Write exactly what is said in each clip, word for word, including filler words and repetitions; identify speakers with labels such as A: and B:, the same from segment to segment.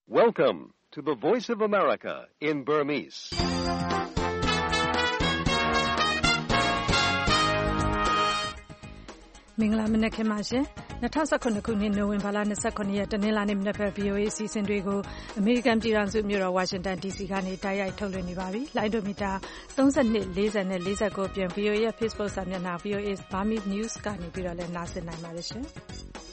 A: Welcome to the Voice of America in Burmese.
B: ။မင်္ဂလာမနက်ခင်းပါရှင်။၂၀၁၇ခုနှစ်နိုဝင်ဘာလ၂၇ရက်တနင်္လာနေ့မနက်ဘက် ဗီအိုအေ အစီအစဉ်တွေကိုအမေရိကန်ပြည်ထောင်စုမြို့တော်ဝါရှင်တန် ဒီစီ ကနေတိုက်ရိုက်ထုတ်လွှင့်နေပါပြီ။လိုင်းဒိုမီတာသုံး၂ ၄၀နဲ့၄၉ပြင် ဗီအိုအေရဲ့ Facebook စာမျက်နှာ ဗီအိုအေ Burmese News ကနေပြီးတော့လည်းနားဆင်နိုင်ပါတယ်ရှင်။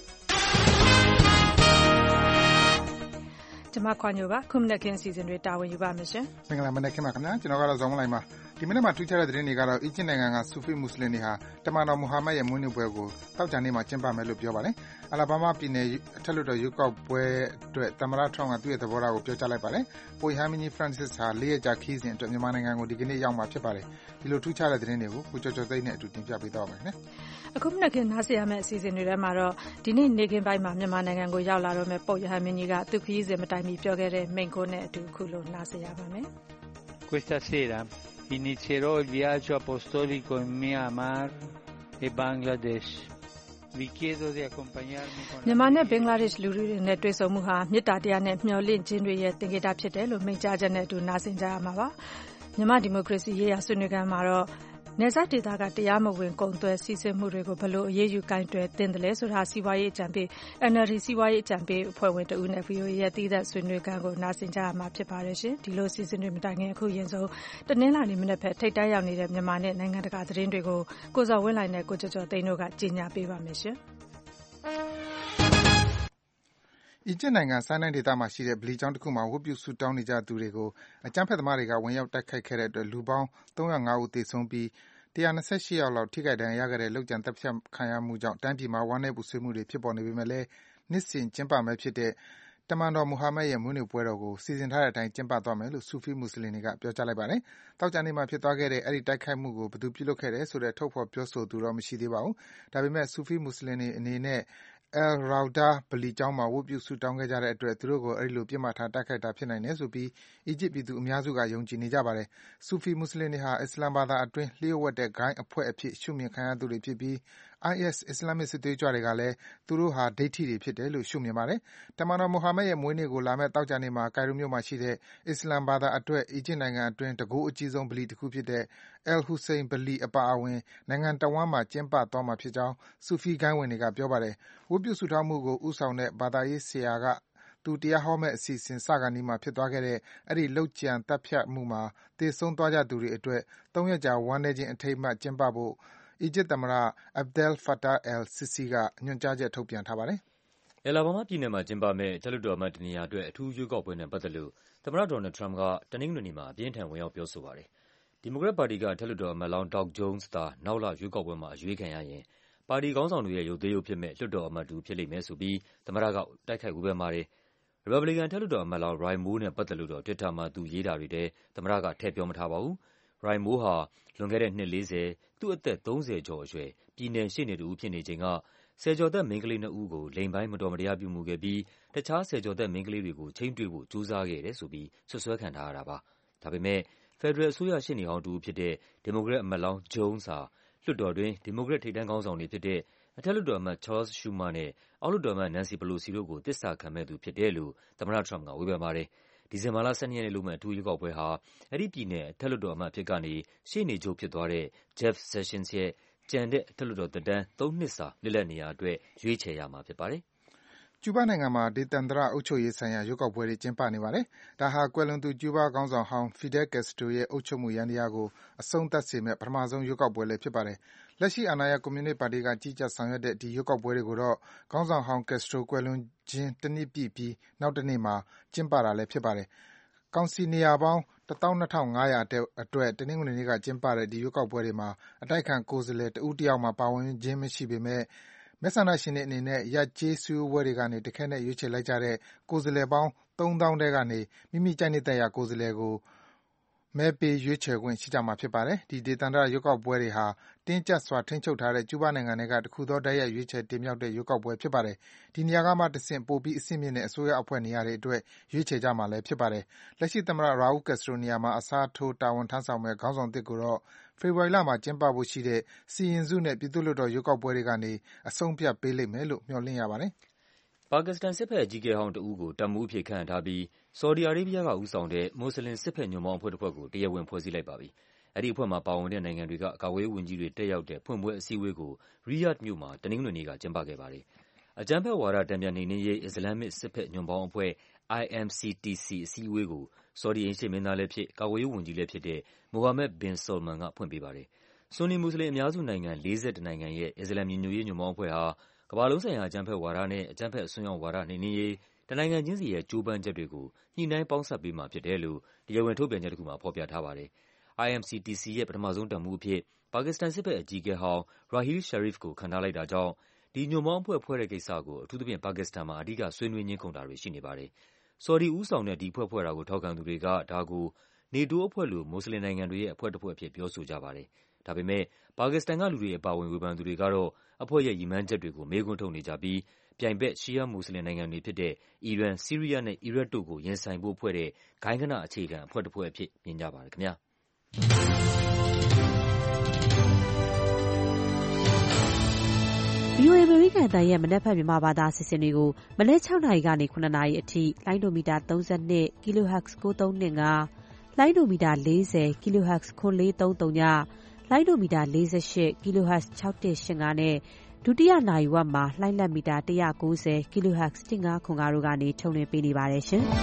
B: ကျွန်မခွန်ညိုပါခုမနက်ခင်းအစီအစဉ်တွေတာဝန်ယူပါမယ်ရှင်
C: မင်္ဂလာမနက်ခင်းပါခင်ဗျာကျွန်တော်ကတော့ဇောင်းမလိုက်ပါဒီမနေ့မှာထူးခြားတဲ့သတင်းတွေကတော့အီဂျစ်နိုင်ငံကဆူဖီမွတ်စလင်တွေဟာတမန်တော်မူဟာမက်ရဲ့မွေးနေ့ပွဲကိုတောက်ကြနေ့မှာကျင်းပမယ်လို့ပြောပါတယ်အလာဘားမားပြည်နယ်အထက်လွှတ်တော်ရွေးကောက်ပွဲအတွက်သမ္မတထရမ့်ကသူ့ရဲ့သဘောထားကိုပြောကြားလိုက်ပါတယ်ပိုဟမ်မင်းကြီးဖရန့်စစ်ဟာလေးရက်ကြာခီးစဉ်အတွက်မြန်မာနိုင်ငံကိုဒီကနေ့ရောက်မှာဖြစ်ပါတယ်ဒီလိုထူးခြားတဲ့သတင်းတွေကိုကိုကျော်ကျော်သိန်းနဲ့အတူတင်ပြပေးတော့မယ်ခင်ဗျာ
B: အခုမနက်ခင်းနားဆင်ရမယ့်အစီအစဉ်တွေထဲမှာတော့ဒီနေ့နေကင်းပိုင်းမှာမြန်မာနိုင်ငံကိုရောက်လာတော့မယ့်ပုပ်ရဟန်းမင်းကြီးကသူခီးစဉ်မတိုင်မီပြောခဲ့တဲ့မိန့်ခွန်းနဲ့အတူခုလိုနားဆင်ရပါမယ်
D: Questa sera inizierò il viaggio apostolico in Myanmar e Bangladesh. Vi chiedo di accompagnarmi con
B: မြန်မာနဲ့ဘင်္ဂလားဒေ့ရှ်လူတွေနဲ့တွေ့ဆုံမှုဟာမေတ္တာတရားနဲ့မျှော်လင့်ခြင်းတွေရဲ့သင်္ကေတဖြစ်တယ်လို့မိန့်ကြားချက်နဲ့အတူနားဆင်ကြရမှာပါမြန်မာဒီမိုကရေစီရေးရာဆွေးနွေးခန်းမှာတော့နယ်စပ်ဒေသကတရားမဝင်ကုန်သွယ်စီးဆင်းမှုတွေကိုဘယ်လိုအရေးယူကိုင်တွယ်သင့်တယ်လဲဆိုတာစီးပွားရေးအကြံပေး အန် အယ် ဒီ စီးပွားရေးအကြံပေးအဖွဲ့ဝင်တဦးနဲ့ ဗီအိုအေရဲ့တည်သက်ဆွေးနွေးခန်းကိုနားဆင်ကြရမှာဖြစ်ပါတယ်ရှင်ဒီလိုစီစဉ်တွေမတိုင်ခင်အခုရင်ဆုံးတနင်္လာနေ့မနက်ဖက်ထိတ်တန့်ရောက်နေတဲ့မြန်မာနဲ့နိုင်ငံတကာသတင်းတွေကိုကိုစော်ဝင်းလိုင်နဲ့ကိုကျော်ကျော်သိန်းတို့ကကြီးညာပေးပါမယ်ရှင်
C: အီဂျစ်နိုင်ငံဆိုင်းနိုင်းဒေသမှာရှိတဲ့ဗလီကျောင်းတစ်ခုမှာဝတ်ပြုဆုတောင်းနေကြသူတွေကိုအကြမ်းဖက်သမားတွေကဝင်ရောက်တိုက်ခိုက်ခဲ့တဲ့အတွက်လူပေါင်း၃၀၅ဦးသေဆုံးပြီး၁၂၈ယောက်လောက်ထိခိုက်ဒဏ်ရာရခဲ့တဲ့လုပ်ကြံသတ်ဖြတ်ခံရမှုကြောင့်တိုင်းပြည်မှာဝမ်းနည်းပူဆွေးမှုတွေဖြစ်ပေါ်နေပေမဲ့လည်းနှစ်စဉ်ကျင်းပမယ့်ဖြစ်တဲ့တမန်တော်မူဟာမက်ရဲ့မွေးနေ့ပွဲတော်ကိုစီစဉ်ထားတဲ့အတိုင်းကျင်းပသွားမယ်လို့ဆူဖီမွတ်စလင်တွေကပြောကြားလိုက်ပါတယ်။တောက်ကြနေ့မှာဖြစ်သွားခဲ့တဲ့အဲဒီတိုက်ခိုက်မှုကိုဘယ်သူပြုလုပ်ခဲ့တယ်ဆိုတဲ့ထုတ်ဖော်ပြောဆိုသူတော့မရှိသေးပါဘူး။ဒါပေမဲ့ဆူဖီမွတ်စလင်တွေအနေနဲ့El Rawda ဗလီကျောင်းမှာဝတ်ပြုဆုတောင်းခဲ့ကြတဲ့အတွက်သူတို့ကိုအဲဒီလိုပြစ်မှတ်ထားတိုက်ခိုက်တာဖြစ်နိုင်တယ်ဆိုပြီးအီဂျစ်ပြည်သူအများစုကယုံကြည်နေကြပါတယ်။ဆူဖီမွတ်စလင်တွေဟာအစ္စလာမ်ဘာသာအတွင်းလျှို့ဝှက်တဲ့ဂိုဏ်းအဖွဲ့အဖြစ်ရှုမြင်ခံရသူတွေဖြစ်ပြီး အိုင်အက်စ် အစ္စလာမ်မစ်စစ်သွေးကြွတွေကလည်းသူတို့ဟာဒိဋ္ဌိတွေဖြစ်တယ်လို့ရှုမြင်ပါတယ်။တမန်တော်မူဟာမက်ရဲ့မွေးနေ့ကိုလာမယ့်သောကြာနေ့မှာကိုင်ရိုမြို့မှာရှိတဲ့အစ္စလာမ်ဘာသာအတွက်အီဂျစ်နိုင်ငံအတွင်းတန်ခိုးအကြီးဆုံးဗလီတစ်ခုဖြစ်တဲ့ El Hussein ဗလီအပါအဝင်နိုင်ငံတဝန်းမှာကျင်းပသွားမှာဖြစ်ကြောင်းဆူဖီဂိုဏ်းဝင်တွေကပြောပါတယ်။ဝတ်ပြုဆုတောင်းမှုကိုဦးဆောင်တဲ့ဘာသာရေးဆရာကသူတရားဟောမယ့်အစီအစဉ်စကားနီးမှာဖြစ်သွားခဲ့တဲ့အဲဒီလုပ်ကြံသတ်ဖြတ်မှုမှာသေဆုံးသွားကြသူတွေအတွက်သုံးရက်ကြာဝမ်းနည်းခြင်းအထိမ်းအမှတ်ကျင်းပဖို့အီဂျစ်သမ္မတ Abdel Fattah el-Sisi ကညွှန်ကြားချက်ထုတ်ပြန်ထားပါတယ်
E: ။အယ်လာဘားမားပြည်နယ်မှာကျင်းပမယ့်အထက်လွှတ်တော်အမတ်တနေရာအတွက်အထူးရွေးကောက်ပွဲနဲ့ပတ်သက်လို့သမ္မတဒေါ်နယ်လ်ဒ်ထရမ့်ကတနင်္ဂနွေနေ့မှာအပြင်းထန်ဝင်ရောက်ပြောဆိုပါတယ်။ဒီမိုကရက်ပါတီကအထက်လွှတ်တော်အမတ်လောင်း Doug Jones သာနောက်လရွေးကောက်ပွဲမှာအရွေးခံရရင်ပါတီခေါင်းဆောင်တွေရဲ့ရုပ်သေးရုပ်ဖြစ်မယ့်လွှတ်တော်အမတ်တဦးဖြစ်လိမ့်မယ်ဆိုပြီးသမ္မတကတိုက်ခိုက်ဝေဖန်ပါတယ်။ ရီပတ်ဘလီကန်အထက်လွှတ်တော်အမတ်လောင်း Roy Moore နဲ့ပတ်သက်လို့တော့ Twitter မှာသူရေးတာတွေထဲသမ္မတကထည့်ပြောမထားပါဘူး။ Roy Moore ဟာလွန်ခဲ့တဲ့နှစ်လေးဆယ်သူ့အသက်သုံးဆယ်ကျော်အရွယ်ပြည်နယ်ရှေ့နေတဦးဖြစ်နေချိန်ကဆယ်ကျော်သက်မိန်းကလေးနှစ်ဦးကိုလိင်ပိုင်းမတော်မတရားပြုမူခဲ့ပြီးတခြားဆယ်ကျော်သက်မိန်းကလေးတွေကိုချိန်းတွေ့ဖို့ကြိုးစားခဲ့တယ်ဆိုပြီးစွပ်စွဲခံထားရတာပါ။ဒါပေမဲ့ဖက်ဒရယ်အစိုးရရှေ့နေဟောင်းတဦးဖြစ်တဲ့ဒီမိုကရက်အမတ်လောင်း Jones ဟာလွှတ်တော်တွင်းဒီမိုကရက်ထိပ်တန်းခေါင်းဆောင်တွေဖြစ်တဲ့အထက်လွှတ်တော်အမတ် Charles Schumer နဲ့အောက်လွှတ်တော်အမတ် Nancy Pelosi တို့ကိုသစ္စာခံမယ့်သူဖြစ်တယ်လို့သမ္မတထရမ့်ပ်ကဝေဖန်ပါတယ်။ဒီဇင်ဘာလ၁၂ရက်နေ့လုပ်မယ့်အထူးရွေးကောက်ပွဲဟာအဲဒီပြည်နယ်အထက်လွှတ်တော်အမတ်အဖြစ်ကနေရှေ့နေချုပ်ဖြစ်သွားတဲ့ Jeff Sessions ရဲ့ကျန်တဲ့အထက်လွှတ်တော်သက်တမ်းသုံးနှစ်စာလစ်လပ်နေရာအတွက်ရွေးချယ်ရမှာဖြစ်ပါတယ်
C: ။ကျူးဘားနိုင်ငံမှာဒေသန္တရအုပ်ချုပ်ရေးဆိုင်ရာရွေးကောက်ပွဲတွေကျင်းပနေပါတယ်။ဒါဟာကွယ်လွန်သူကျူးဘားခေါင်းဆောင်ဟောင်း Fidel Castro ရဲ့အုပ်ချုပ်မှုယန္တရားကိုအဆုံးသတ်စေမယ့်ပထမဆုံးရွေးကောက်ပွဲလည်းဖြစ်ပါတယ်။လက်ရှိအာဏာရကွန်မြူနစ်ပါတီကကြီးကြပ်ဆောင်ရွက်တဲ့ဒီရွေးကောက်ပွဲတွေကိုတော့ခေါင်းဆောင်ဟောင်း Castro ကွယ်လွန်ခြင်းတနှစ်ပြည့်ပြီးနောက်တနေ့မှာကျင်းပတာလည်းဖြစ်ပါတယ်။ကောင်စီနေရာပေါင်းတသောင်းနှစ်ထောင်ငါးရာအတွက်တနင်္ဂနွေနေ့ကကျင်းပတဲ့ဒီရွေးကောက်ပွဲတွေမှာအတိုက်အခံကိုယ်စားလှယ်တဦးတယောက်မှပါဝင်ခြင်းမရှိပေမဲ့မဲဆန္ဒရှင်တွေအနေနဲ့ရပ်ကျေးစည်းဝေးပွဲတွေကနေတခဲနက်ရွေးချယ်လိုက်ကြတဲ့ကိုယ်စားလှယ်ပေါင်းသုံးသောင်းထဲကနေမိမိကြိုက်နှစ်သက်ရာကိုယ်စားလှယ်ကိုမဲပေးရွေးချယ်ခွင့်ရှိကြမှာဖြစ်ပါတယ်။ဒီဒေသန္တရရွေးကောက်ပွဲတွေဟာတင်းကျပ်စွာထိန်းချုပ်ထားတဲ့ကျူးဘားနိုင်ငံထဲကတခုသောတိုက်ရိုက်ရွေးချယ်တင်မြှောက်တဲ့ရွေးကောက်ပွဲဖြစ်ပါတယ်။ဒီနေရာကမှတဆင့်ပိုပြီးအဆင့်မြင့်တဲ့အစိုးရအဖွဲ့နေရာတွေအတွက်ရွေးချယ်ကြမှာလည်းဖြစ်ပါတယ်။လက်ရှိသမ္မတ Raul Castro နေရာမှာအစားထိုးတာဝန်ထမ်းဆောင်မယ့်ခေါင်းဆောင်သစ်ကိုတော့ဖေဖော်ဝါရီလမှာကျင်းပဖို့ရှိတဲ့စီရင်စုနဲ့ပြည်သူ့လွှတ်တော်ရွေးကောက်ပွဲတွေကနေအဆုံးအဖြတ်ပေးလိမ့်မယ်လို့မျှော်လင့်ရပါတယ်
E: ပါကစ္စတန်စစ်ဘက်အကြီးအကဲဟောင်းတဦးကိုတပ်မှူးအဖြစ်ခန့်အပ်ထားပြီး ဆော်ဒီအာရေးဘီးယားကဦးဆောင်တဲ့ မွတ်ဆလင်စစ်ဘက်ညွန့်ပေါင်းအဖွဲ့တဖွဲ့ကို တရားဝင်ဖွဲ့စည်းလိုက်ပါပြီ။ အဲဒီအဖွဲ့မှာပါဝင်တဲ့နိုင်ငံတွေက ကာကွယ်ရေးဝန်ကြီးတွေတက်ရောက်တဲ့ဖွင့်ပွဲအစည်းအဝေးကို ရီယာ့ဒ်မြို့မှာ တနင်္ဂနွေနေ့က ကျင်းပခဲ့ပါတယ်။ အကြမ်းဖက်ဝါဒ တန်ပြန်နှိမ်နင်းရေး အစ္စလာမ်မစ် စစ်ဘက်ညွန့်ပေါင်းအဖွဲ့ I M C T C အစည်းအဝေးကို ဆော်ဒီအိမ်ရှေ့မင်းသားလည်းဖြစ်၊ ကာကွယ်ရေးဝန်ကြီးလည်းဖြစ်တဲ့ Mohammed bin Salman က ဖွင့်ပေးပါတယ်။ ဆွန်နီမွတ်ဆလင်အများစုနိုင်ငံ လေးဆယ့်တစ်နိုင်ငံရဲ့ အစ္စလာမ်ညီညွတ်ရေးညွန့်ပေါင်းအဖွဲ့ဟာ ကမ္ဘာလုံးဆိုင်ရာ အကြမ်းဖက်ဝါဒနဲ့ အကြမ်းဖက်အစွန်းရောက်ဝါဒ နှိမ်နင်းရေး တနိုင်ငံချင်းစီရဲ့ ကြိုးပမ်းချက်တွေကို ညှိနှိုင်းပေါင်းစပ်ပေးမှာဖြစ်တယ်လို့ တရားဝင်ထုတ်ပြန်ချက်တခုမှာ ဖော်ပြထားပါတယ်။ I M C T C ရဲ့ ပထမဆုံးတပ်မှူးအဖြစ် ပါကစ္စတန်စစ်ဘက်အကြီးအကဲဟောင်း Raheel Sharif ကို ခန့်ထားလိုက်တာကြောင့် ဒီညွန့်ပေါင်းအဖွဲ့ဖွဲ့တဲ့ကိစ္စကို အထူးသဖြင့် ပါကစ္စတန်မှာ အဓိက ဆွေးနွေးငြင်းခုန်တာတွေရှိနေပါတယ်။ ဆော်ဒီဦးဆောင်တဲ့ ဒီအဖွဲ့ဖွဲ့တာကို ထောက်ခံသူတွေက ဒါကို နေတိုးအဖွဲ့လို မွတ်ဆလင်နိုင်ငံတွေရဲ့ အဖွဲ့တဖွဲ့အဖြစ် ပြောဆိုကြပါတယ်။ ဒါပေမယ့် ပါကစ္စတန်ကလူတွေအပါအဝင် ဝေဖန်သူတွေကတော့ အဖွဲ့ရဲ့ရည်မှန်းချက်တွေကို မေးခွန်းထုတ်နေကြပြီး ပြိုင်ဘက် ရှီးယားမွတ်ဆလင်နိုင်ငံတွေဖြစ်တဲ့ အီရန်၊ ဆီးရီးယားနဲ့ အီရတ်တို့ကို ရင်ဆိုင်ဖို့ဖွဲ့တဲ့ ဂိုဏ်းဂဏအခြေခံအဖွဲ့တဖွဲ့အဖြစ် မြင်ကြပါတယ်ခင်ဗျာ။
F: ဗွီအိုအေ အမေရိကန်အသံရဲ့မနက်ဖြန်မြန်မာဘာသာအစီအစဉ်တွေကို မနက်၆နာရီကနေခုနှစ်နာရီအထိ လိုင်းဒိုမီတာသုံး၂ kHz ကိုးသုံး၂၅၊ လိုင်းဒိုမီတာလေး၀ kHz ခွန်လေးသုံး၀ လိုင်းဒိုမီတာလေး၈ kHz ၆၁၈၅နဲ့ ဒုတိယနာရီဝက်မှာ လှိုင်းလတ်မီတာ၁၉၀ kHz ၁၅ခွန်၅တို့ကနေ ထုတ်လွှင့်ပေးနေပါတယ်ရှင်။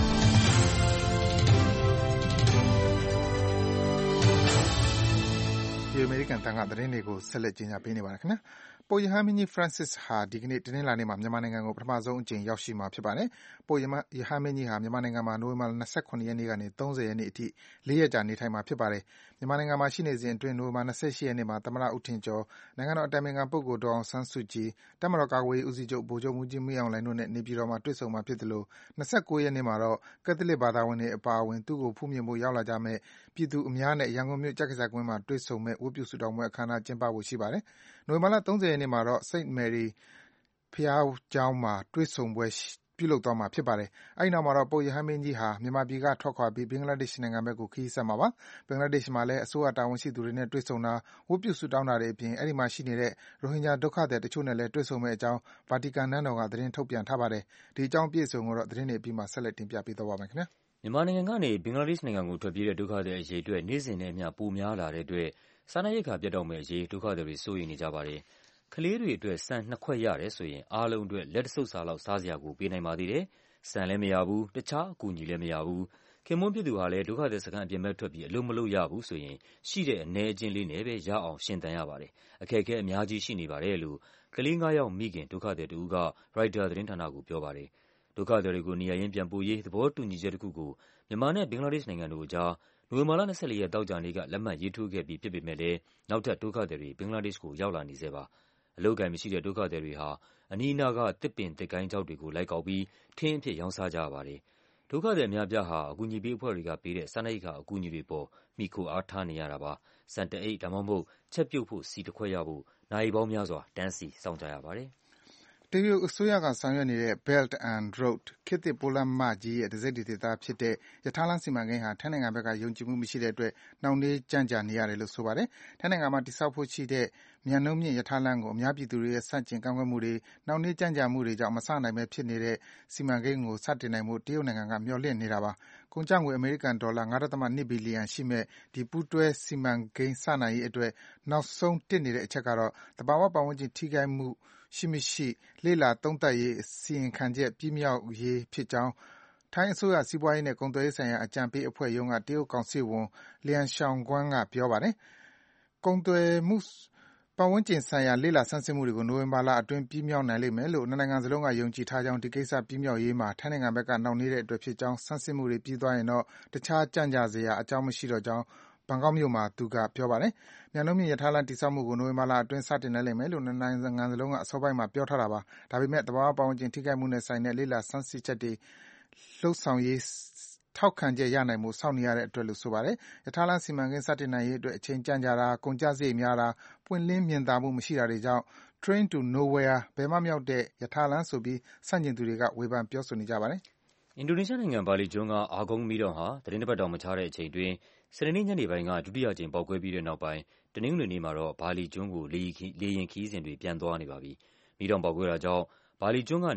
C: ဒီအမေရိကန်တန်ကသတင်းတွေကိုဆက်လက်ကြီးညာပေးနေပါတယ်ခင်ဗျာ။ပုပ်ရဟန်းမင်းကြီး Francis ဟာဒီကနေ့တနင်္လာနေ့မှာမြန်မာနိုင်ငံကိုပထမဆုံးအကြိမ်ရောက်ရှိမှာဖြစ်ပါတယ်။ပုပ်ရဟန်းမင်းကြီးဟာမြန်မာနိုင်ငံမှာနိုဝင်ဘာလ၂၇ရက်နေ့ကနေ၃၀ရက်နေ့အထိလေးရက်ကြာနေထိုင်မှာဖြစ်ပါတယ်။မြန်မာနိုင်ငံမှာရှိနေစဉ်အတွင်းနိုဝင်ဘာလ၂၈ရက်နေ့မှာသမ္မတဦးထင်ကျော်၊နိုင်ငံတော်အတိုင်ပင်ခံပုဂ္ဂိုလ်ဒေါ်အောင်ဆန်းစုကြည်၊တပ်မတော်ကာကွယ်ရေးဦးစီးချုပ်ဗိုလ်ချုပ်မှူးကြီးမင်းအောင်လှိုင်တို့နဲ့နေပြည်တော်မှာတွေ့ဆုံမှာဖြစ်သလို၂၉ရက်နေ့မှာတော့ကက်သလစ်ဘာသာဝင်တွေအပါအဝင်သူ့ကိုဖူးမြင်ဖို့ရောက်လာကြမယ့်ပြည်သူအများနဲ့ရန်ကုန်မြို့ကျမ်းကဆာကွင်းမှာတွေ့ဆုံမယ့်ဝတ်ပြုဆုတောင်းပွဲအခမ်းအနားကျင်းပဖို့ရှိပါတယ်။နိုဝင်ဘာလ၃၀ရက်နေ့မှာတော့ Saint Mary ဘုရားကျောင်းမှာတွေ့ဆုံပွဲပြုလုပ်သွားမှာဖြစ်ပါတယ်။အဲဒီနောက်မှာတော့ပုပ်ရဟန်းမင်းကြီးဟာမြန်မာပြည်ကထွက်ခွာပြီးဘင်္ဂလားဒေ့ရှ်နိုင်ငံဘက်ကိုခရီးဆက်မှာပါ။ဘင်္ဂလားဒေ့ရှ်မှာလည်းအစိုးရတာဝန်ရှိသူတွေနဲ့တွေ့ဆုံတာ၊ဝတ်ပြုဆုတောင်းတာတွေအပြင်အဲဒီမှာရှိနေတဲ့ရိုဟင်ဂျာဒုက္ခသည်တချို့နဲ့လည်းတွေ့ဆုံမယ့်အကြောင်းဗာတီကန်နန်းတော်ကသတင်းထုတ်ပြန်ထားပါတယ်။ဒီအကြောင်းအပြည့်အစုံကိုတော့သတင်းတွေအပြီးမှာဆက်လက်တင်ပြပေးသွားပါ့မယ်ခင်ဗျာ
E: ။မြန်မာနိုင်ငံကနေဘင်္ဂလားဒေ့ရှ်နိုင်ငံကိုထွက်ပြေးတဲ့ဒုက္ခသည်အရေအတွက်နေ့စဉ်နဲ့အမျှပိုများလာတဲ့အတွက်စားနပ်ရိက္ခာပြတ်တောက်မယ့်အရေးဒုက္ခသည်တွေစိုးရိမ်နေကြပါတယ်။ကလေးတွေအတွက်ဆန်နှစ်ခွက်ရတယ်ဆိုရင်အားလုံးအတွက်လက်တဆုပ်စာလောက်စားစရာကိုပေးနိုင်ပါသေးတယ်။ဆန်လည်းမရဘူး၊တခြားအကူအညီလည်းမရဘူး။ခင်ပွန်းဖြစ်သူဟာလည်းဒုက္ခသည်စခန်းအပြင်ဘက်ထွက်ပြီးအလုပ်မလုပ်ရဘူးဆိုရင်ရှိတဲ့အနည်းအကျဉ်းလေးနဲ့ပဲရအောင်ရှင်သန်ရပါတယ်။အခက်အခဲအများကြီးရှိနေပါတယ်လို့ကလေးငါးယောက်မိခင်ဒုက္ခသည်တဦးကရိုက်တာသတင်းဌာနကိုပြောပါတယ်။ဒုက္ခသည်တွေကိုနေရပ်ရင်းပြန်ပို့ရေးသဘောတူညီချက်တခုကိုမြန်မာနဲ့ဘင်္ဂလားဒေ့ရှ်နိုင်ငံတို့အကြားနိုဝင်ဘာလ၂၄ရက်သောကြာနေ့ကလက်မှတ်ရေးထိုးခဲ့ပြီးဖြစ်ပေမယ့်လည်းနောက်ထပ်ဒုက္ခသည်တွေဘင်္ဂလားဒေ့ရှ်ကိုရောက်လာနေဆဲပါ။အလုပ်အကိုင်မရှိတဲ့ဒုက္ခသည်တွေဟာအနီးအနားကသစ်ပင်သစ်ကိုင်းခြောက်တွေကိုလိုက်ကောက်ပြီးထင်းအဖြစ်ရောင်းစားကြရပါတယ်။ဒုက္ခသည်အများအပြားဟာအကူအညီပေးအဖွဲ့တွေကပေးတဲ့စားနပ်ရိက္ခာအကူအညီတွေပေါ်မှီခိုအားထားနေရတာပါ။ဆန်တအိတ်ဒါမှမဟုတ်ချက်ပြုတ်ဖို့ဆီတခွက်ရဖို့နာရီပေါင်းများစွာတန်းစီစောင့်ကြရပါတယ်။
C: တရုတ်အစိုးရကဆောင်ရွက်နေတဲ့ Belt and Road ခေတ်သစ်ပိုးလမ်းမကြီးရဲ့တစိတ်တဒေသဖြစ်တဲ့ရထားလမ်းစီမံကိန်းဟာထိုင်းနိုင်ငံဘက်ကယုံကြည်မှုမရှိတဲ့အတွက်နှောင့်နှေးကြန့်ကြာနေရတယ်လို့ဆိုပါတယ်။ထိုင်းနိုင်ငံမှာတည်ဆောက်ဖို့ရှိတဲ့မြန်နှုန်းမြင့်ရထားလမ်းကိုအများပြည်သူတွေရဲ့ဆန့်ကျင်ကန့်ကွက်မှုတွေ၊နှောင့်နှေးကြန့်ကြာမှုတွေကြောင့်မစနိုင်ဘဲဖြစ်နေတဲ့စီမံကိန်းကိုစတင်နိုင်ဖို့တရုတ်နိုင်ငံကမျှော်လင့်နေတာပါ။ကုန်ကျငွေအမေရိကန်ဒေါ်လာ ၅.၂ ဘီလီယံရှိမယ့်ဒီပူးတွဲစီမံကိန်းစနိုင်ရေးအတွက်နောက်ဆုံးတစ်နေတဲ့အချက်ကတော့သဘာဝပတ်ဝန်းကျင်ထိခိုက်မှုရှိမရှိလေ့လာသုံးသပ်ရေးအစီရင်ခံချက်ပြီးမြောက်ရေးဖြစ်ကြောင်းထိုင်းအစိုးရစီးပွားရေးနဲ့ကုန်သွယ်ရေးဆိုင်ရာအကြံပေးအဖွဲ့ရုံးကတရုတ်ကောင်စစ်ဝန် Lian Xiaoguang ကပြောပါတယ်။ကုန်သွယ်မှုပတ်ဝန်းကျင်ဆိုင်ရာလေ့လာဆန်းစစ်မှုတွေကိုနိုဝင်ဘာလအတွင်းပြီးမြောက်နိုင်လိမ့်မယ်လို့နှစ်နိုင်ငံစလုံးကယုံကြည်ထားကြောင်းဒီကိစ္စပြီးမြောက်ရေးမှာထိုင်းနိုင်ငံဘက်ကနှောင့်နှေးတဲ့အတွက်ဖြစ်ကြောင်းဆန်းစစ်မှုတွေပြီးသွားရင်တော့တခြားကြန့်ကြာစရာအကြောင်းမရှိတော့ကြောင်းဘန်ကောက်မြို့မှာသူကပြောပါတယ်။မြန်နှုန်းမြင့်ရထားလမ်းတည်ဆောက်မှုကိုနိုဝင်ဘာလအတွင်းစတင်နိုင်လိမ့်မယ်လို့နှစ်နိုင်ငံစလုံးကအစောပိုင်းမှာပြောထားတာပါ။ဒါပေမယ့်သဘာဝပတ်ဝန်းကျင်ထိခိုက်မှုနဲ့ဆိုင်တဲ့လေ့လာဆန်းစစ်ချက်တွေလုပ်ဆောင်ရေးထောက်ခံချက်ရနိုင်ဖို့စောင့်နေရတဲ့အတွက်လို့ဆိုပါတယ်။ရထားလမ်းစီမံကိန်းစတင်နိုင်ရေးအတွက်အချိန်ကြန့်ကြာတာ၊ကုန်ကျစရိတ်များတာ၊ပွင့်လင်းမြင်သာမှုမရှိတာတွေကြောင့် Train to Nowhere ဘယ်မှမရောက်တဲ့ရထားလမ်းဆိုပြီးဆန့်ကျင်သူတွေကဝေဖန်ပြောဆိုနေကြပါတယ်
E: ။အင်ဒိုနီးရှားနိုင်ငံဘာလီကျွန်းကအာကုန်းမီးတောင်ဟာသီတင်းတပတ်တောင်မခြားတဲ့အချိန်အတွင်းစနေနေ့ညနေပိုင်းကဒုတိယအကြိမ်ပေါက်ကွဲပြီးတဲ့နောက်ပိုင်းတနင်္ဂနွေနေ့မှာတော့ဘာလီကျွန်းကိုလေယာဉ်ခရီးစဉ်တွေပြန်သွားနေပါပြီ။မီးတောင်ပေါက်ကွဲတာကြောင့်ဘာလီကျွန်းကနေ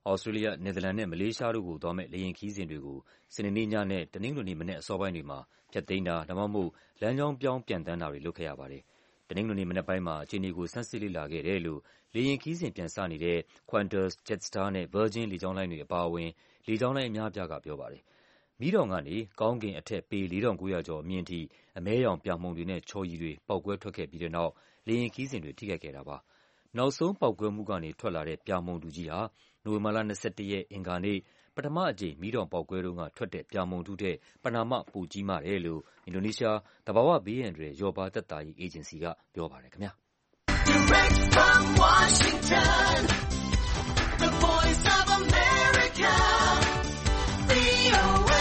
E: ။ဩစတြေးလျ၊နယ်သာလန်နဲ့မလေးရှားတို့ကိုသွားမယ့်လေယာဉ်ခရီးစဉ်တွေကိုစနေနေ့ညနဲ့တနင်္ဂနွေနေ့မနက်အစောပိုင်းတွေမှာဖျက်သိမ်းတာဒါမှမဟုတ်လမ်းကြောင်းပြောင်းပျံသန်းတာတွေလုပ်ခဲ့ရပါတယ်။တနင်္ဂနွေနေ့မနက်ပိုင်းမှာအခြေအနေကိုဆန်းစစ်လေ့လာခဲ့တယ်လို့လေယာဉ်ခရီးစဉ်ပြန်စနေတဲ့ Qantas, Jetstar နဲ့ Virgin လေကြောင်းလိုင်းတွေအပါအဝင်လေကြောင်းလိုင်းအများအပြားကပြောပါတယ်။မီးတောင်ကနေကောင်းကင်အထက်ပေလေးထောင်ကိုးရာကျော်အမြင့်ထိအမဲရောင်ပြာမှုန်တွေနဲ့ချော်ရည်တွေပေါက်ကွဲထွက်ခဲ့ပြီးတဲ့နောက်လေယာဉ်ခရီးစဉ်တွေထိခိုက်ခဲ့တာပါ။နောက်ဆုံးပေါက်ကွဲမှုကနေထွက်လာတဲ့ပြာမှုန်ထုကြီးဟာနိုဝင်ဘာလ၂၁ရက်အင်္ဂါနေ့ပထမအကြိမ်မီးတောင်ပေါက်ကွဲတုန်းကထွက်တဲ့ပြာမှုန်ထုထက်ပမာဏပိုကြီးမားတယ်လို့အင်ဒိုနီးရှားသဘာဝဘေးအန္တရာယ်လျော့ပါးသက်သာရေးအေဂျင်စီကပြောပါတယ်ခင်ဗျာ။
G: Direct from Washington, the voice of America, V O A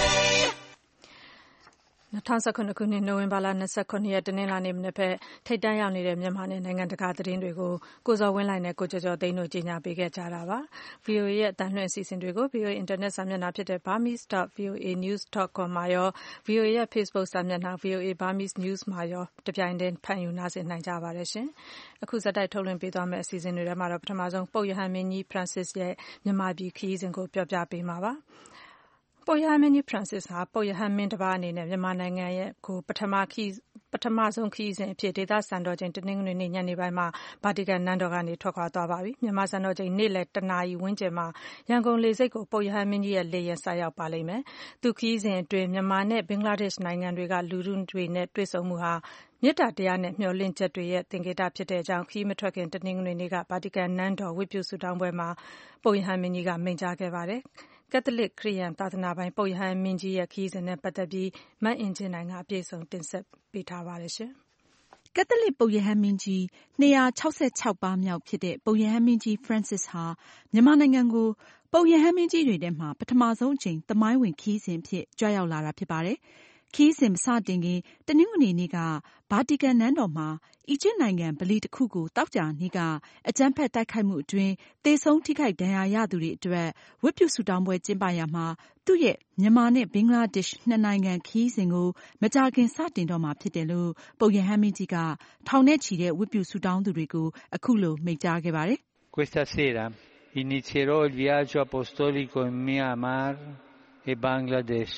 B: ၂၀၁၇ခုနှစ်နိုဝင်ဘာလ၂၇ရက်တနင်္လာနေ့မနက်ဘက်ထိပ်တန်းရောက်နေတဲ့မြန်မာနဲ့နိုင်ငံတကာသတင်းတွေကိုကိုဇော်ဝင်းလှိုင်နဲ့ကိုကျော်ကျော်သိန်းတို့ကြီးညာပေးခဲ့ကြတာပါ။ ဗွီအိုအေရဲ့အသံလွှင့်အစီအစဉ်တွေကို ဗွီအိုအေအင်တာနက်စာမျက်နှာဖြစ်တဲ့ burmese dot v o a news dot com မှာရော ဗွီအိုအေရဲ့ Facebook စာမျက်နှာ ဗွီအိုအေ Burmese News မှာရောတပြိုင်တည်းဖတ်ယူနားဆင်နိုင်ကြပါတယ်ရှင်။အခုဆက်တိုက်ထုတ်လွှင့်ပေးသွားမယ့်အစီအစဉ်တွေထဲမှာတော့ပထမဆုံးပုပ်ရဟန်းမင်းကြီး Francis ရဲ့မြန်မာပြည်ခရီးစဉ်ကိုပြောပြပေးမှာပါ။ပုပ်ရဟန်းမင်းကြီး Francis ဟာပုပ်ရဟန်းမင်းတစ်ပါးအနေနဲ့မြန်မာနိုင်ငံရဲ့ကိုပထမခီးပထမဆုံးခရီးစဉ်အဖြစ်ဒေသစံတော်ချိန်တနင်္ဂနွေနေ့ညနေပိုင်းမှာဗာတီကန်နန်းတော်ကနေထွက်ခွာသွားပါပြီ။မြန်မာစံတော်ချိန်နေ့လယ်တနာရီဝန်းကျင်မှာရန်ကုန်လေဆိပ်ကိုပုပ်ရဟန်းမင်းကြီးရဲ့လေယာဉ်ဆိုက်ရောက်ပါလိမ့်မယ်။သူခရီးစဉ်အတွင်းမြန်မာနဲ့ဘင်္ဂလားဒေ့ရှ်နိုင်ငံတွေကလူထုတွေနဲ့တွေ့ဆုံမှုဟာမေတ္တာတရားနဲ့မျှော်လင့်ချက်တွေရဲ့သင်္ကေတဖြစ်တဲ့အကြောင်းခရီးမထွက်ခင်တနင်္ဂနွေနေ့ကဗာတီကန်နန်းတော်ဝတ်ပြုဆုတောင်းပွဲမှာပုပ်ရဟန်းမင်းကြီးကမိန့်ကြားခဲ့ပါတယ်။ကက်သလစ်ခရစ်ယာန်သာသနာပိုင်ပုပ်ရဟန်းမင်းကြီးရဲ့ခရီးစဉ်နဲ့ပတ်သက်ပြီးမအင်ကြင်းနိုင်ကအပြည့်အစုံတင်ဆက်ပေးထားပါတယ်ရှင်
F: ။ကက်သလစ်ပုပ်ရဟန်းမင်းကြီး၂၆၆ပါးမြောက်ဖြစ်တဲ့ပုပ်ရဟန်းမင်းကြီး Francis ဟာမြန်မာနိုင်ငံကိုပုပ်ရဟန်းမင်းကြီးတွေထဲမှာပထမဆုံးအကြိမ်သမိုင်းဝင်ခရီးစဉ်အဖြစ်ကြွရောက်လာတာဖြစ်ပါတယ်။ခရီးစဉ်မစတင်ခင်တနင်္ဂနွေနေ့ကဗာတီကန်နန်းတော်မှာအီဂျစ်နိုင်ငံဗလီတစ်ခုကိုသောကြာနေ့ကအကြမ်းဖက်တိုက်ခိုက်မှုအတွင်းသေဆုံးထိခိုက်ဒဏ်ရာရသူတွေအတွက်ဝတ်ပြုဆုတောင်းပွဲကျင်းပရာမှာသူ့ရဲ့မြန်မာနဲ့ဘင်္ဂလားဒေ့ရှ်နှစ်နိုင်ငံခရီးစဉ်ကိုမကြာခင်စတင်တော့မှာဖြစ်တယ်လို့ပုပ်ရဟန်းမင်းကြီးကထောင်နဲ့ချီတဲ့ဝတ်ပြုဆုတောင်းသူတွေကိုအခုလိုမိန့်ကြားခဲ့ပါတယ်
D: ။ Questa sera inizierò il viaggio apostolico in Myanmar e Bangladesh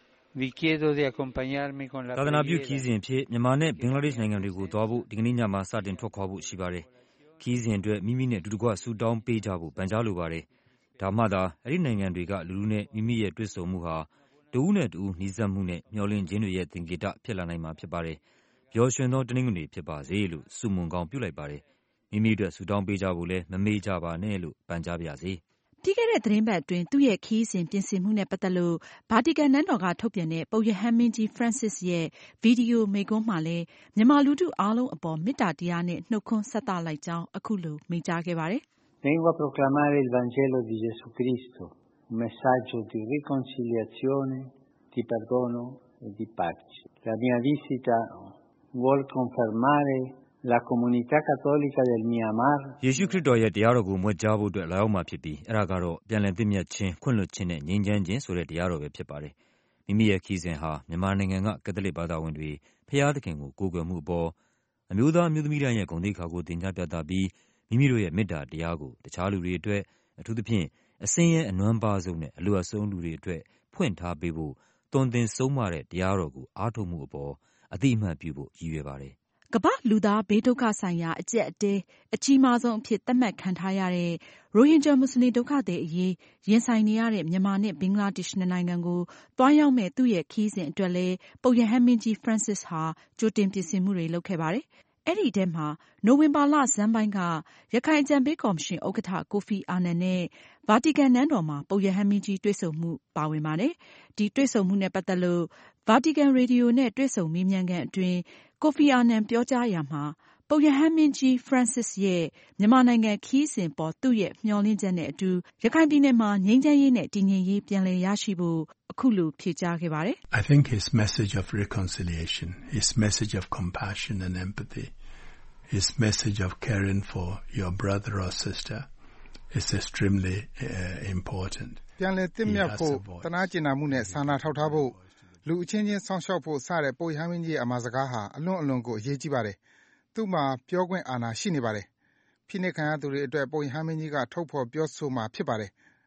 E: သာသနာပြုခရီးစဉ်အဖြစ်မြန်မာနဲ့ဘင်္ဂလားဒေ့ရှ်နိုင်ငံတွေကိုသွားဖို့ဒီကနေ့ညမှာစတင်ထွက်ခွာဖို့ရှိပါတယ်။ခရီးစဉ်အတွက်မိမိနဲ့အတူတကွဆုတောင်းပေးကြဖို့ပန်ကြားလိုပါတယ်။ဒါမှသာအဲ့ဒီနိုင်ငံတွေကလူလူနဲ့မိမိရဲ့တွေ့ဆုံမှုဟာတဦးနဲ့တဦးနှီးစပ်မှုနဲ့မျှော်လင့်ခြင်းတွေရဲ့သင်္ကေတဖြစ်လာနိုင်မှာဖြစ်ပါတယ်။ပျော်ရွှင်သောတနင်္ဂနွေဖြစ်ပါစေလို့ဆုမွန်ကောင်းပြုလိုက်ပါတယ်။မိမိအတွက်ဆုတောင်းပေးကြဖို့လည်းမမေ့ကြပါနဲ့လို့ပန်ကြားပါရစေ။
F: ပြီးခဲ့တဲ့သတင်းပတ်အတွင်းသူ့ရဲ့ခရီးစဉ်ပြင်ဆင်မှုနဲ့ပတ်သက်လို့ဗာတီကန်နန်းတော်ကထုတ်ပြန်တဲ့ပုပ်ရဟန်းမင်းကြီး Francis ရဲ့ဗီဒီယိုမိန့်ခွန်းမှာလည်းမြန်မာလူထုအားလုံးအပေါ်မေတ္တာတရားနဲ့နှုတ်ခွန်းဆက်သလိုက်ကြောင်းအခုလိုမိန့်ကြားခဲ့ပါတယ်
H: ။ Vengo a proclamare il Vangelo di Gesù Cristo, un messaggio di riconciliazione, di perdono e di pace. La mia visita vuol confermare La comunità cattolica del Myanmar
E: ယေရှုခရစ်တော်ရဲ့တရားတော်ကိုမွေ့ကြားဖို့အတွက်လာရောက်မှာဖြစ်ပြီးအဲ့ဒါကတော့ပြန်လည်သင့်မြတ်ခြင်းခွင့်လွှတ်ခြင်းနဲ့ငြိမ်းချမ်းခြင်းဆိုတဲ့တရားတော်ပဲဖြစ်ပါတယ်။မိမိရဲ့ခရီးစဉ်ဟာမြန်မာနိုင်ငံကကက်သလစ်ဘာသာဝင်တွေဖျားသခင်ကိုကိုးကွယ်မှုအပေါ်အမျိုးသားမျိုးသမီးတိုင်းရဲ့ဂုဏ်သိက္ခာကိုတင်ပြပြသပြီးမိမိတို့ရဲ့မေတ္တာတရားကိုတခြားလူတွေအတွက်အထူးသဖြင့်အစင်းရဲ့အနွမ်းပါဆုံးနဲ့အလိုအဆုံးလူတွေအတွက်ဖွင့်ထားပေးဖို့သွန်သင်ဆုံးမတဲ့တရားတော်ကိုအားထုတ်မှုအပေါ်အတိအမှတ်ပြုဖို့ရည်ရွယ်ပါတယ်။
F: ကမ္ဘာလူသားဘေးဒုက္ခဆိုင်ရာအကျပ်အတည်းအကြီးမားဆုံးအဖြစ်သတ်မှတ်ခံထားရတဲ့ရိုဟင်ဂျာမွတ်စလင်ဒုက္ခသည်အရေးရင်ဆိုင်နေရတဲ့မြန်မာနဲ့ဘင်္ဂလားဒေ့ရှ်နှစ်နိုင်ငံကိုသွားရောက်မဲ့သူ့ရဲ့ခရီးစဉ်အတွက်လည်းပုပ်ရဟန်းမင်းကြီး Francis ဟာကြိုတင်ပြင်ဆင်မှုတွေလုပ်ခဲ့ပါတယ်။အဲ့ဒီထဲမှာနိုဝင်ဘာလဆန်းပိုင်းကရခိုင်အကြံပေးကော်မရှင်ဥက္ကဋ္ဌကိုဖီအာနန်နဲ့ဗာတီကန်နန်းတော်မှာပုပ်ရဟန်းမင်းကြီးတွေ့ဆုံမှုပါဝင်ပါတယ်။ဒီတွေ့ဆုံမှုနဲ့ပတ်သက်လို့ဗာတီကန်ရေဒီယိုနဲ့တွေ့ဆုံမေးမြန်းခန်းအတွင်းကိုဖီအာနန်ပြောကြားရာမှာပုပ်ရဟန်းမင်းကြီး Francis ရဲ့မြန်မာနိုင်ငံခရီးစဉ်ပေါ်သူ့ရဲ့မျှော်လင့်ချက်နဲ့အတူရခိုင်ပြည်နယ်မှာငြိမ်းချမ်းရေးနဲ့တည်ငြိမ်ရေးပြန်လည်ရရှိဖို့အခုလိုဖြေကြားခဲ့ပါတယ်
I: ။ I think his message of reconciliation, his message of compassion and empathy, his message of caring for your brother or sister is extremely uh, important.
C: ပြန်လည်သင့်မြတ်ဖို့တနာကျင်နာမှုနဲ့စာနာထောက်ထားဖို့လူအချင်းချင်းဆောင်ရှောက်ဖို့စတဲ့ပုပ်ရဟန်းမင်းကြီးရဲ့အမှာစကားဟာအလွန်အလွန်ကိုအရေးကြီးပါတယ်။သူ့မှာပြောခွင့်အာဏာရှိနေပါတယ်။ဖိနှိပ်ခံရသူတွေအတွက်ပုပ်ရဟန်းမင်းကြီးကထုတ်ဖော်ပြောဆိုမှာဖြစ်ပါတယ်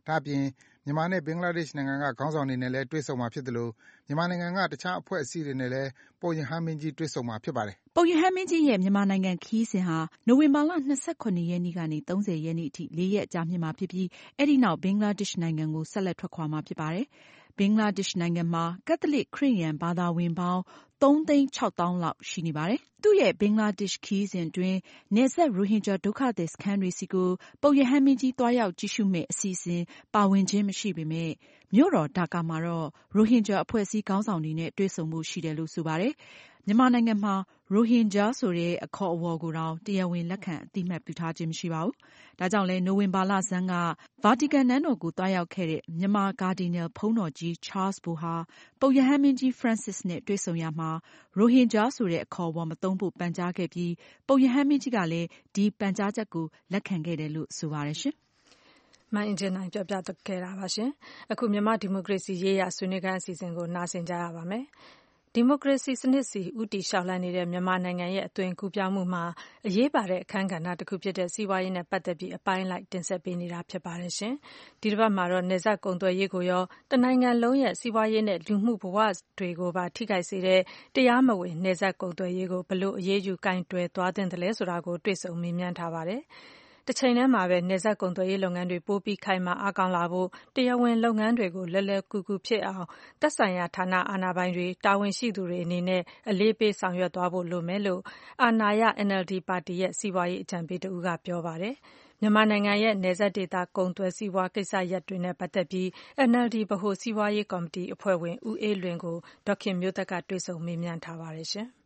C: ဒါ့အပြင်မြန်မာနဲ့ဘင်္ဂလားဒေ့ရှ်နိုင်ငံကခေါင်းဆောင်တွေနဲ့လည်းတွေ့ဆုံမှာဖြစ်သလိုမြန်မာနိုင်ငံကတခြားအဖွဲ့အစည်းတွေနဲ့လည်းပုပ်ရဟန်းမင်းကြီးတွေ့ဆုံမှာဖြစ်ပါတယ်
J: ။ပုပ်ရဟန်းမင်းကြီးရဲ့မြန်မာနိုင်ငံခရီးစဉ်ဟာနိုဝင်ဘာလ၂၇ရက်နေ့ကနေ၃၀ရက်နေ့အထိလေးရက်ကြာမြင့်မှာဖြစ်ပြီးအဲဒီနောက်ဘင်္ဂလားဒေ့ရှ်နိုင်ငံကိုဆက်လက်ထွက်ခွာမှာဖြစ်ပါတယ်။ဘင်္ဂလားဒေ့ရှ်နိုင်ငံမှာကက်သလစ်ခရစ်ယာန်ဘာသာဝင်ပေါင်းသုံးသိန်းခြောက်သောင်းလောက်ရှိနေပါတယ်။သူ့ရဲ့ဘင်္ဂလားဒေ့ရှ်ခရီးစဉ်အတွင်းနယ်စပ်ရိုဟင်ဂျာဒုက္ခသည်စခန်းတွေဆီကိုပုပ်ရဟန်းမင်းကြီးသွားရောက်ကြည့်ရှုမယ့်အစီအစဉ်ပါဝင်ခြင်းမရှိပေမယ့်မြို့တော်ဒါကာမှာတော့ရိုဟင်ဂျာအဖွဲ့အစည်းခေါင်းဆောင်တွေနဲ့တွေ့ဆုံမှုရှိတယ်လို့ဆိုပါတယ်။မြန်မာနိုင်ငံမှာရိုဟင်ဂျာဆိုတဲ့အခေါ်အဝေါ်ကိုတောင်တရားဝင်လက်ခံအသိအမှတ်ပြုထားခြင်းမရှိပါဘူး။ဒါကြောင့်လည်းနိုဝင်ဘာလဆန်းကဗာတီကန်နန်းတော်ကိုသွားရောက်ခဲ့တဲ့မြန်မာကာဒီနယ်ဘုန်းတော်ကြီးချားလ်ဘိုဟာပုပ်ရဟန်းမင်းကြီးဖရန့်စစ်နဲ့တွေ့ဆုံရာမှာရိုဟင်ဂျာဆိုတဲ့အခေါ်အဝေါ်မသုံးဖို့ပန်ကြားခဲ့ပြီးပုပ်ရဟန်းမင်းကြီးကလည်းဒီပန်ကြားချက်ကိုလက်ခံခဲ့တယ်လို့ဆိုပါတယ်ရှင်
B: ။မအင်ဂျင်နိုင်ပြောပြခဲ့တာပါရှင်။အခုမြန်မာဒီမိုကရေစီရေးရဆွေးနွေးခန်းအစီအစဉ်ကိုနားဆင်ကြရပါမယ်။ဒီမိုကရေစီစနစ်စီဦးတည်လျှောက်လှမ်းနေတဲ့မြန်မာနိုင်ငံရဲ့အသွင်ကူးပြောင်းမှုမှာအရေးပါတဲ့အခန်းကဏ္ဍတစ်ခုဖြစ်တဲ့စီးပွားရေးနဲ့ပတ်သက်ပြီးအပိုင်းလိုက်တင်ဆက်ပေးနေတာဖြစ်ပါတယ်ရှင်။ဒီတစ်ပတ်မှာတော့နယ်စပ်ကုန်သွယ်ရေးကိုရောတနိုင်ငံလုံးရဲ့စီးပွားရေးနဲ့လူမှုဘဝတွေကိုပါထိခိုက်စေတဲ့တရားမဝင်နယ်စပ်ကုန်သွယ်ရေးကိုဘယ်လိုအရေးယူကင်တွယ်သွားသင့်တယ်လဲဆိုတာကိုတွေ့ဆုံမေးမြန်းထားပါတယ်။တချိန်တည်းမှာပဲနယ်စပ်ကုန်သွယ်ရေးလုပ်ငန်းတွေပိုပြီးခိုင်မာအားကောင်းလာဖို့တရားဝင်လုပ်ငန်းတွေကိုလွယ်လွယ်ကူကူဖြစ်အောင်သက်ဆိုင်ရာဌာနအာဏာပိုင်တွေတာဝန်ရှိသူတွေအနေနဲ့အလေးပေးဆောင်ရွက်သွားဖို့လိုမယ်လို့အာဏာရ N L D ပါတီရဲ့စီးပွားရေးအကြံပေးတဦးကပြောပါတယ်။မြန်မာနိုင်ငံရဲ့နယ်စပ်ဒေသကုန်သွယ်စီးပွားကိစ္စရပ်တွေနဲ့ပတ်သက်ပြီး N L D ဗဟိုစီးပွားရေးကော်မတီအဖွဲ့ဝင်ဦးအေးလွင်ကိုဒေါက်ခင်မျိုးသက်ကတွေ့ဆုံမေးမြန်းထားပါတယ်ရှင်။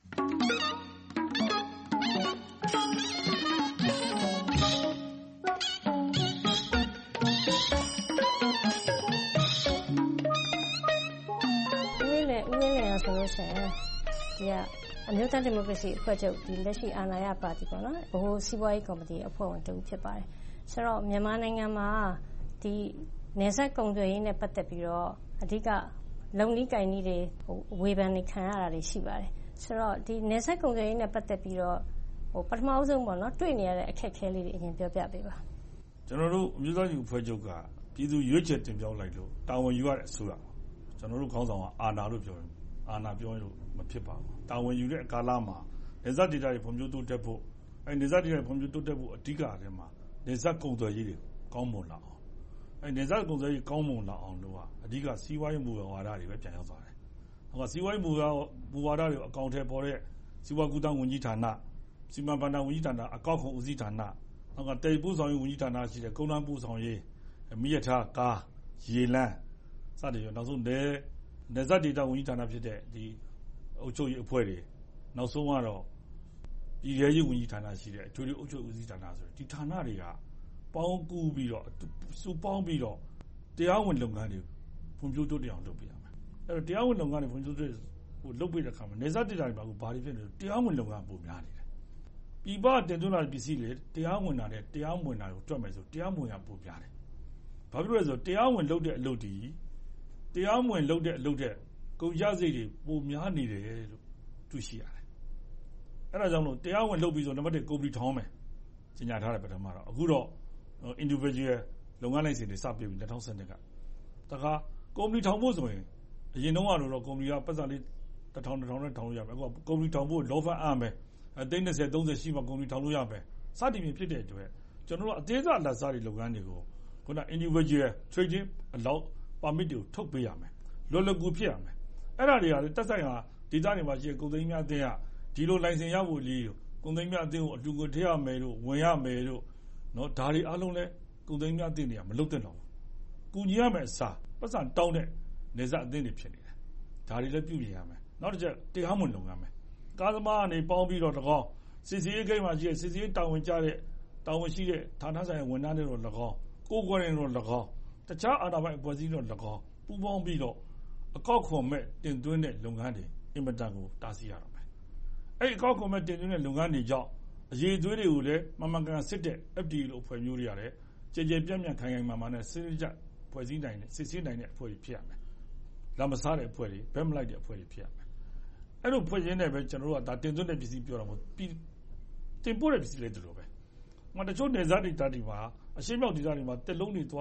K: ဆိုလို့ရှိရင်ဒီကအမျိုးသားဒီမိုကရေစီအဖွဲ့ချုပ်ဒီလက်ရှိအာဏာရပါတီပေါ့နော်ဗဟိုစီးပွားရေးကော်မတီအဖွဲ့ဝင်တူဖြစ်ပါတယ်ဆိုတော့မြန်မာနိုင်ငံမှာဒီနယ်စပ်ကုန်သွယ်ရေးနဲ့ပတ်သက်ပြီးတော့အဓိကလုံနီးကင်နီးတွေဟိုဝေဖန်နေခံရတာတွေရှိပါတယ်ဆိုတော့ဒီနယ်စပ်ကုန်သွယ်ရေးနဲ့ပတ်သက်ပြီးတော့ဟိုပထမအဆုံးပေါ့နော်တွေ့နေရတဲ့အခက်အခဲလေးတွေအရင်ပြောပြပေးပါ
L: ကျွန်တော်တို့အမျိုးသားဒီအဖွဲ့ချုပ်ကပြည်သူရွေးချယ်တင်ပြလိုက်လို့တာဝန်ယူရတဲ့အစိုးရကျွန်တော်တို့ခေါင်းဆောင်ကအာဏာလို့ပြောတယ်အာဏာပြောရင်လို့မဖြစ်ပါဘူးတာဝန်ယူတဲ့ကာလမှာနေဇက်ဒေတာတွေဖွံ့ဖြိုးတိုးတက်ဖို့အဲနေဇက်ဒေတာတွေဖွံ့ဖြိုးတိုးတက်ဖို့အဓိကအထဲမှာနေဇက်ကုန်သွယ်ရေးတွေကောင်းမွန်လာအောင်အဲနေဇက်ကုန်သွယ်ရေးကောင်းမွန်လာအောင်လို့ကအဓိကစီးပွားရေးမူဝါဒတွေပဲပြန်ရောက်သွားတယ်ဟောစီးပွားရေးမူဝါဒမူဝါဒတွေကိုအကောင့်ထဲပေါ်တဲ့စီးပွားကူးသန်းဝန်ကြီးဌာနစီမံဘဏ္ဍာဝန်ကြီးဌာနအကောက်ခွန်ဦးစီးဌာနနောက်ကတည်ပို့ဆောင်ရေးဝန်ကြီးဌာနရှိတဲ့ကုန်နှံပို့ဆောင်ရေးမိရထားကားရေလမ်းစတဲ့နောက်ဆုံးနေနေဇက်ဒေတာဝန်ကြီးဌာနဖြစ်တဲ့ဒီအုပ်ချုပ်ရေးအဖွဲ့တွေနောက်ဆုံးကတော့ပြည်ရဲရေးဝန်ကြီးဌာနရှိတဲ့အထွေထွေအုပ်ချုပ်ဦးစီးဌာနဆိုဒီဌာနတွေကပေါင်းကူးပြီးတော့စုပေါင်းပြီးတော့တရားဝင်လုပ်ငန်းတွေဖွံ့ဖြိုးတိုးတက်အောင်လုပ်ပေးရမယ်အဲ့တော့တရားဝင်လုပ်ငန်းတွေဖွံ့ဖြိုးတိုးတက်ဟိုလုပ်ပေးတဲ့အခါမှာနေဇက်ဒေတာတွေမှာဘာတွေဖြစ်နေလဲတရားဝင်လုပ်ငန်းပုံများနေတယ်ပြည်ပတင်သွင်းလာတဲ့ပစ္စည်းတွေတရားဝင်တာနဲ့တရားဝင်တာကိုတွက်မယ်ဆိုတရားဝင်ရပုံများတယ်ဘာဖြစ်လို့လဲဆိုတော့တရားဝင်လုပ်တဲ့အလုပ်တွေတရားမဝင်လုပ်တဲ့အလုပ်တဲ့ကုန်ကျစရိတ်တွေပိုများနေတယ်လို့တွေ့ရှိရတယ်။အဲဒါကြောင့်လို့တရားဝင်လုပ်ပြီးဆိုနံပါတ်တစ်ကုမ္ပဏီထောင်းမယ်။ကြီးညာထားတဲ့ပထမတော့အခုတော့ individual လုပ်ငန်းလိုင်စင်တွေစပေးပြီး၂၀၁၂ကတခါကုမ္ပဏီထောင်ဖို့ဆိုရင်အရင်တုန်းကတော့ကုမ္ပဏီကပတ်စံလေးတစ်ထောင်တစ်ထောင်နဲ့ထောင်လို့ရမယ်။အခုကကုမ္ပဏီထောင်ဖို့လောဖတ်အမ်းမယ်။အသိန်း၂၀ ၃၀ရှိမှကုမ္ပဏီထောင်လို့ရမယ်။စသည်ဖြင့်ဖြစ်တဲ့အတွက်ကျွန်တော်တို့အသေးစားလက်စားတွေလုပ်ငန်းတွေကိုခုန individual trading အလောက်ပါမစ်တွေကိုထုတ်ပေးရမယ်လွယ်လွယ်ကူဖြစ်ရမယ်အဲ့ဒါတွေကလည်းတက်ဆိုင်ဟာဒေသတွေမှာရှိတဲ့ကုန်သိမ်းများအသင်းကဒီလိုလိုင်စင်ရဖို့လေးကုန်သိမ်းများအသင်းကိုအတူကိုထည့်ရမယ်လို့ဝင်ရမယ်လို့နော်ဒါတွေအားလုံးလည်းကုန်သိမ်းများအသင်းတွေကမလုပ်တဲ့တော့ဘူးကူညီရမယ်အစားပတ်စံတောင်းတဲ့နေဆက်အသင်းတွေဖြစ်နေတယ်ဒါတွေလည်းပြုပြင်ရမယ်နောက်တစ်ချက်တရားမဝင်လုပ်ငန်းမယ်ကားသမားကနေပေါင်းပြီးတော့တကောင်းစစ်စီရေးဂိတ်မှာရှိတဲ့စစ်စီရေးတာဝန်ကျတဲ့တာဝန်ရှိတဲ့ဌာနဆိုင်ရာဝန်ထမ်းတွေတော့၎င်းကိုယ်ကိုယ်တိုင်တော့၎င်းတခြားအာဏာပိုင်အဖွဲ့အစည်းတော့၎င်းပူးပေါင်းပြီးတော့အကောက်ခွန်မဲ့တင်သွင်းတဲ့လုပ်ငန်းတွေအင်မတန်ကိုတားဆီးရတော့မယ်အဲ့ဒီအကောက်ခွန်မဲ့တင်သွင်းတဲ့လုပ်ငန်းတွေကြောင့်အရေးသွေးတွေကိုလည်းမမှန်ကန်စစ်တဲ့ F D A လို့အဖွဲ့မျိုးတွေရတယ်ကြည်ကြည်ပြန့်ပြန့်ခိုင်ခိုင်မာမာနဲ့စစ်စစ်ကြဖွဲ့စည်းနိုင်တဲ့စစ်စစ်နိုင်တဲ့အဖွဲ့တွေဖြစ်ရမယ်လာမစားတဲ့အဖွဲ့တွေဘက်မလိုက်တဲ့အဖွဲ့တွေဖြစ်ရမယ်အဲ့လိုဖွဲ့ရင်းနဲ့ပဲကျွန်တော်တို့ကဒါတင်သွင်းတဲ့ပစ္စည်းပြောတာမဟုတ်ပြီးတင်ပို့တဲ့ပစ္စည်းလေးတူလို့ပဲငါတချို့နေစားဒေတာတွေမှာအရှင်းမြောက်ဒေတာတွေမှာတက်လုံးတွေသွားတယ်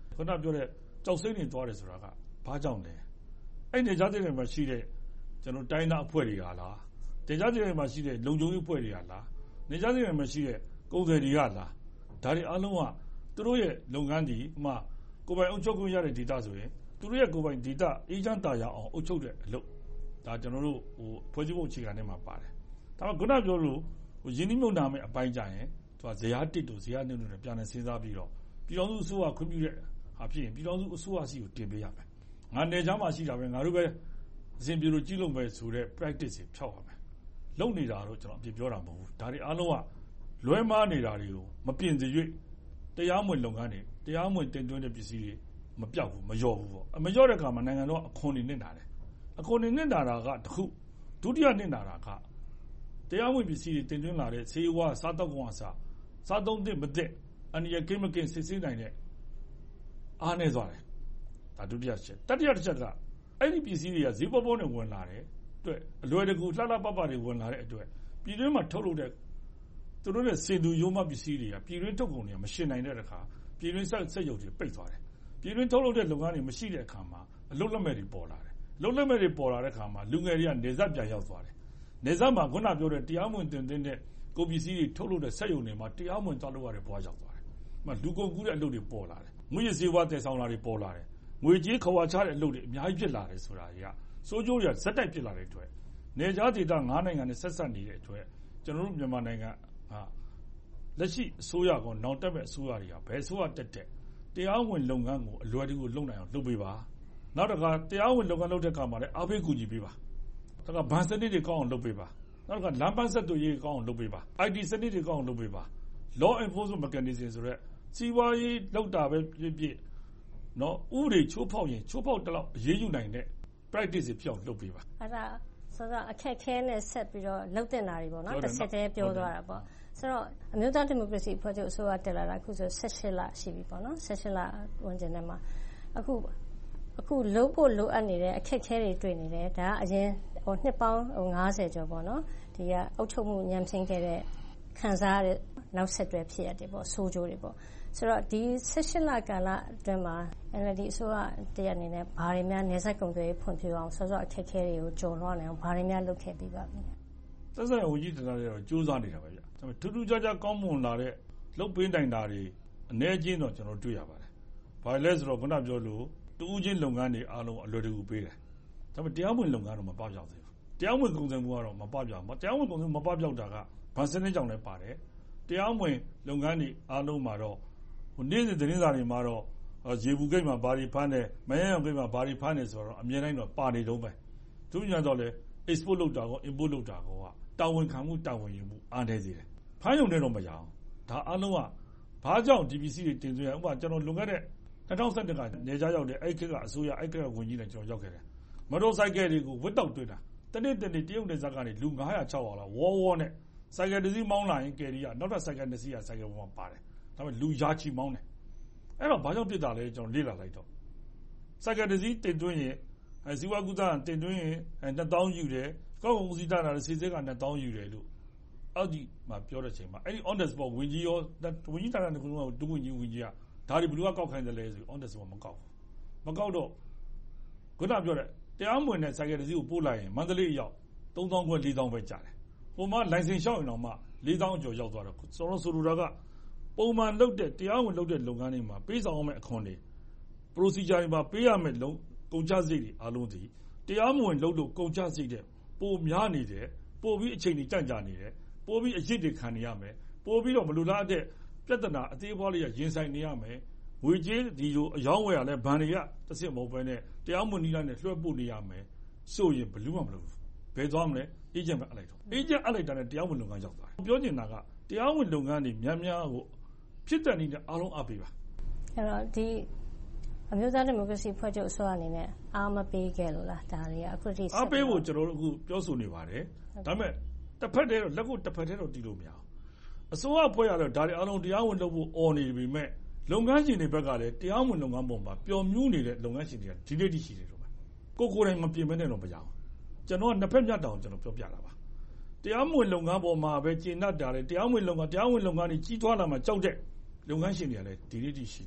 L: ခုနပြောတဲ့ကြောက်စိမ့်နေသွားတယ်ဆိုတာကဘာကြောင့်လဲအဲ့နေကြတဲ့နေရာမှာရှိတဲ့ကျွန်တော်တိုင်းသားအဖွဲ့တွေကလားနေကြတဲ့နေရာမှာရှိတဲ့လုံခြုံရေးအဖွဲ့တွေကလားနေကြတဲ့နေရာမှာရှိတဲ့ကုန်သည်တွေကလားဒါတွေအားလုံးကသူတို့ရဲ့လုပ်ငန်းတွေဥမာကိုယ်ပိုင်အုပ်ချုပ်ခွင့်ရတဲ့ဒေသဆိုရင်သူတို့ရဲ့ကိုယ်ပိုင်ဒေသအေဂျင့်တာရအောင်အုပ်ချုပ်တဲ့အလုပ်ဒါကျွန်တော်တို့ဟိုဖွဲ့စည်းပုံအခြေခံထဲမှာပါတယ်ဒါမှခုနပြောလို့ဟိုယင်းနှိမ့်မြုံနာမဲ့အပိုင်းကြရင်သူကဇရာတစ်တို့ဇရာနှစ်တို့နဲ့ပြန်နေစဉ်းစားပြီးတော့ပြည်တော်စုအစိုးရခွင့်ပြုတဲ့ဟာဖြစ်ရင်ပြည်တော်စုအစိုးရစီကိုတင်ပေးရမယ်ငါနယ်ချမ်းမှာရှိတာပဲငါတို့ပဲအစဉ်ပြေလို့ကြီးလုံးပဲဆိုတဲ့ practice တွေဖြောက်ရမယ်လုံနေတာတော့ကျွန်တော်အပြစ်ပြောတာမဟုတ်ဘူးဒါတွေအားလုံးကလွဲမားနေတာတွေကိုမပြင်စေ၍တရားမဝင်လုပ်ငန်းတွေတရားမဝင်တင်သွင်းတဲ့ပစ္စည်းတွေမပြောက်ဘူးမလျော့ဘူးပေါ့အမလျော့တဲ့အခါမှာနိုင်ငံတော်အခွန်တွေနစ်နာတယ်အခွန်တွေနစ်နာတာကတခုဒုတိယနစ်နာတာကတရားဝင်ပစ္စည်းတွေတင်သွင်းလာတဲ့ဆေးဝါးစားတောက်ကုန်အစားစားသုံးသင့်မသင့်အန္တရာယ်ကင်းမကင်းစစ်ဆေးနိုင်တဲ့အားနည်းသွားတယ်ဒါဒုတိယချက်တတိယတစ်ချက်ကအဲ့ဒီပစ္စည်းတွေကဈေးပေါပေါနဲ့ဝင်လာတယ်အတွက်အလွယ်တကူလှလှပပတွေဝင်လာတဲ့အတွက်ပြည်တွင်းမှာထုတ်လုပ်တဲ့သူတို့ရဲ့စေသူရိုးမပစ္စည်းတွေကပြည်တွင်းထုတ်ကုန်တွေကမရှင်နိုင်တဲ့အခါပြည်တွင်းဆက်ဆက်ရုပ်တွေပိတ်သွားတယ်ပြည်တွင်းထုတ်လုပ်တဲ့လုပ်ငန်းတွေမရှိတဲ့အခါမှာအလုပ်လက်မဲ့တွေပေါ်လာတယ်အလုပ်လက်မဲ့တွေပေါ်လာတဲ့အခါမှာလူငယ်တွေကနေဆက်ပြန်ရောက်သွားတယ်နေဆက်မှာခုနပြောတဲ့တရားမဝင်တင်သွင်းတဲ့ကုန်ပစ္စည်းတွေထုတ်လုပ်တဲ့ဆက်ရုံတွေမှာတရားမဝင်သွားလုပ်ရတဲ့ဘဝရောက်သွားတယ်။မှလူကုန်ကူးတဲ့အလုပ်တွေပေါ်လာတယ်။ငွေရစေဝါတည်ဆောင်လာတွေပေါ်လာတယ်။ငွေကြေးခွာချတဲ့အလုပ်တွေအများကြီးဖြစ်လာတယ်ဆိုတာတွေကစိုးကျိုးတွေကဇက်တိုက်ဖြစ်လာတဲ့အတွက်နေကြားဒေသငါးနိုင်ငံနဲ့ဆက်ဆက်နေတဲ့အတွက်ကျွန်တော်တို့မြန်မာနိုင်ငံဟာလက်ရှိအစိုးရကနောင်တက်မဲ့အစိုးရတွေကဘယ်အစိုးရတက်တဲ့တရားဝင်လုပ်ငန်းကိုအလွယ်တကူလုပ်နိုင်အောင်လုပ်ပေးပါ။နောက်တစ်ခါတရားဝင်လုပ်ငန်းလုပ်တဲ့အခါမှာလည်းအားပေးကူညီပေးပါ။ဒါကဗန်စနစ်တွေကောင်းအောင်လုပ်ပေးပါနောက်ကလမ်းပန်းဆက်သွယ်ရေးကောင်းအောင်လုပ်ပေးပါ I T စနစ်တွေကောင်းအောင်လုပ်ပေးပါ law enforcement mechanism ဆိုရက်စီးပွားရေးလောက်တာပဲဖြစ်ဖြစ်နော်ဥပဒေချိုးဖောက်ရင်ချိုးဖောက်တလောက်အရေးယူနိုင်တဲ့ practice တွေပြောင်းလုပ်ပေးပါ
K: အဲ့ဒါဆိုတော့အခက်ခဲနဲ့ဆက်ပြီးတော့လှုပ်တင်တာတွေပေါ့နော်တစ်ဆက်တည်းပြောသွားတာပေါ့ဆိုတော့အမျိုးသားဒီမိုကရေစီအဖွဲ့ချုပ်အစိုးရတက်လာတာအခုဆို၁၈လရှိပြီပေါ့နော်၁၈လဝန်ကျင်ထဲမှာအခုအခုလုံးဖို့လိုအပ်နေတဲ့အခက်ခဲတွေတွေ့နေတယ်ဒါကအရင်ဟိုနှစ်ပေါင်းဟို၅၀ကျော်ပေါ့နော်ဒီကအုပ်ချုပ်မှုညံဖျင်းခဲ့တဲ့ခံစားရတဲ့နောက်ဆက်တွဲဖြစ်ရတယ်ပေါ့ဆိုးကျိုးတွေပေါ့ဆိုတော့ဒီ၁၈လကာလအတွင်းမှာ N L D အစိုးရတရားအနေနဲ့ဘာတွေများနေဆက်ကုန်တွေဖွံ့ဖြိုးအောင်ဆောစောအခက်ခဲတွေကိုကြုံလွှားနိုင်အောင်ဘာတွေများလုပ်ခဲ့ပြီးပါပြီ
L: သက်ဆိုင်ဝန်ကြီးဌာနတွေတော့စူးစမ်းနေတာပဲဗျဒါပေမဲ့ထူးထူးခြားခြားကောင်းမွန်လာတဲ့လုပ်ပေးနိုင်တာတွေအနည်းချင်းတော့ကျွန်တော်တွေ့ရပါတယ်ဘာလဲဆိုတော့ခုနပြောလို့တူးချင်းလုပ်ငန်းတွေအားလုံးအလွယ်တကူပေးတယ်ဒါပေမဲ့တရားဝင်လုပ်ငန်းတော့မပပြောက်သေးဘူးတရားဝင်ကုန်စည်မှုကတော့မပပြောက်ဘူးတရားဝင်ကုန်စည်မှုမပပြောက်တာကဗန်စနစ်ကြောင့်လည်းပါတယ်တရားဝင်လုပ်ငန်းတွေအားလုံးမှာတော့ဟိုနေ့စဉ်သတင်းစာတွေမှာတော့ရေဘူးဂိတ်မှာဘာတွေဖမ်းတယ်မယန်းရောင်ဂိတ်မှာဘာတွေဖမ်းတယ်ဆိုတော့အမြဲတမ်းတော့ပါနေတော့ပဲသူညံတော့လေ export လုပ်တာကော import လုပ်တာကောကတာဝန်ခံမှုတာဝန်ယူမှုအားနည်းစေတယ်ဖမ်းရုံနဲ့တော့မရအောင်ဒါအားလုံးကဘာကြောင့် D P C တွေတင်သွင်းရဥပမာကျွန်တော်လွန်ခဲ့တဲ့၂၀၁၁ကနေကြားရောက်တဲ့အဲ့ခေတ်ကအစိုးရအဲ့ခေတ်ကဝန်ကြီးနဲ့ကျွန်တော်ရောက်ခဲ့တယ်မတော်ဆိုင်ကယ်တွေကိုဝစ်တောက်တွေ့တာတနေ့တနေ့တရုတ်နယ်စပ်ကနေလူ၅၀၀ ၆၀၀လောက်ဝေါ်ဝေါ်နဲ့ဆိုင်ကယ်တစ်စီးမောင်းလာရင်ကယ်ရီကနောက်ထပ်ဆိုင်ကယ်တစ်စီးကဆိုင်ကယ်ပေါ်မှာပါတယ်ဒါပေမဲ့လူရာချီမောင်းတယ်အဲ့တော့ဘာကြောင့်ဖြစ်တာလဲကျွန်တော်လေ့လာလိုက်တော့ဆိုင်ကယ်တစ်စီးတင်သွင်းရင်အဲဇီဝကုသတင်သွင်းရင်အဲ၂သောင်းယူတယ်ကောက်ကုန်ဦးစီးဌာနနဲ့စီစစ်က၂သောင်းယူတယ်လို့အောက်ဒီမှာပြောတဲ့ချိန်မှာအဲ့ဒီ on the spot ဝင်ကြီးရောဝင်ကြီးဌာနကတူဝင်ကြီးဝင်ကြီးကဒါတွေဘယ်လိုကောက်ခိုင်းတယ်လဲဆို on the spot မကောက်ဘူးမကောက်တော့ခုနပြောတဲ့တရားမဝင်တဲ့ဆိုင်ကယ်တစ်စီးကိုပို့လိုက်ရင်မန္တလေးရောက်သုံးသောင်းခွဲလေးသောင်းပဲကျတယ်ဟိုမှာလိုင်စင်လျှောက်ရင်တော့မှလေးသောင်းအကျော်ရောက်သွားတော့ကျွန်တော်ဆိုလိုတာကပုံမှန်လုပ်တဲ့တရားဝင်လုပ်တဲ့လုပ်ငန်းတွေမှာပေးဆောင်ရမယ့်အခွန်တွေ procedure တွေမှာပေးရမယ့်လုံကုန်ကျစရိတ်တွေအားလုံးဒီတရားမဝင်လုပ်လို့ကုန်ကျစရိတ်တဲ့ပိုများနေတယ်ပိုပြီးအချိန်တွေကြန့်ကြာနေတယ်ပိုပြီးအရစ်တွေခံနေရမယ်ပိုပြီးတော့မလိုလားတဲ့ပြဿနာအသေးအဖွားလေးရင်ဆိုင်နေရမယ်ငွေကြေးဒီလိုအယောင်းဝယ်ရလဲဘဏ်တွေကတစ်စစ်မဟုတ်ပဲနဲ့တရားမဝင်နည်းနဲ့လွှဲပို့နေရမယ်ဆိုရင်ဘယ်လို့မှမလုပ်ဘူးဘယ်သွားမလဲအေဂျင့်ပဲအလိုက်တော့အေဂျင့်အလိုက်တာနဲ့တရားဝင်လုပ်ငန်းရောက်သွားတယ်ပြောချင်တာကတရားဝင်လုပ်ငန်းတွေများများကိုဖြစ်တဲ့နည်းနဲ့အားလုံးအပေးပါ
K: အဲ့တော့ဒီအမျိုးသားဒီမိုကရေစီဖွဲ့ချုပ်အစိုးရအနေနဲ့အားမပေးခဲ့လို့လားဒါတွေကအခုထိ
L: အားပေးဖို့ကျွန်တော်တို့အခုပြောဆိုနေပါတယ်ဒါပေမဲ့တစ်ဖက်တည်းတော့လက်ကိုတစ်ဖက်တည်းတော့တီးလို့မရအောင်အစိုးရဖွဲ့ရတော့ဒါတွေအားလုံးတရားဝင်လုပ်ဖို့អော်နေပြီမဲ့လုပ်ငန်းရှင်တွေဘက်ကလည်းတရားဝင်လုပ်ငန်းပုံမှာပျော်မြူးနေတဲ့လုပ်ငန်းရှင်တွေကဒီနေ့တည်းရှိတယ်တော့ကိုကိုယ်တိုင်မပြင်မနဲ့တော့မရအောင်ကျွန်တော်ကနှစ်ဖက်မြတ်တောင်ကျွန်တော်ပြောပြတာပါတရားမဝင်လုပ်ငန်းပေါ်မှာပဲကျင့်တတ်တာလေတရားမဝင်လုပ်ငန်းတရားဝင်လုပ်ငန်းတွေကြီးထွားလာမှကြောက်တဲ့လုပ်ငန်းရှင်တွေကလည်းဒီနေ့တည်းရှိတယ်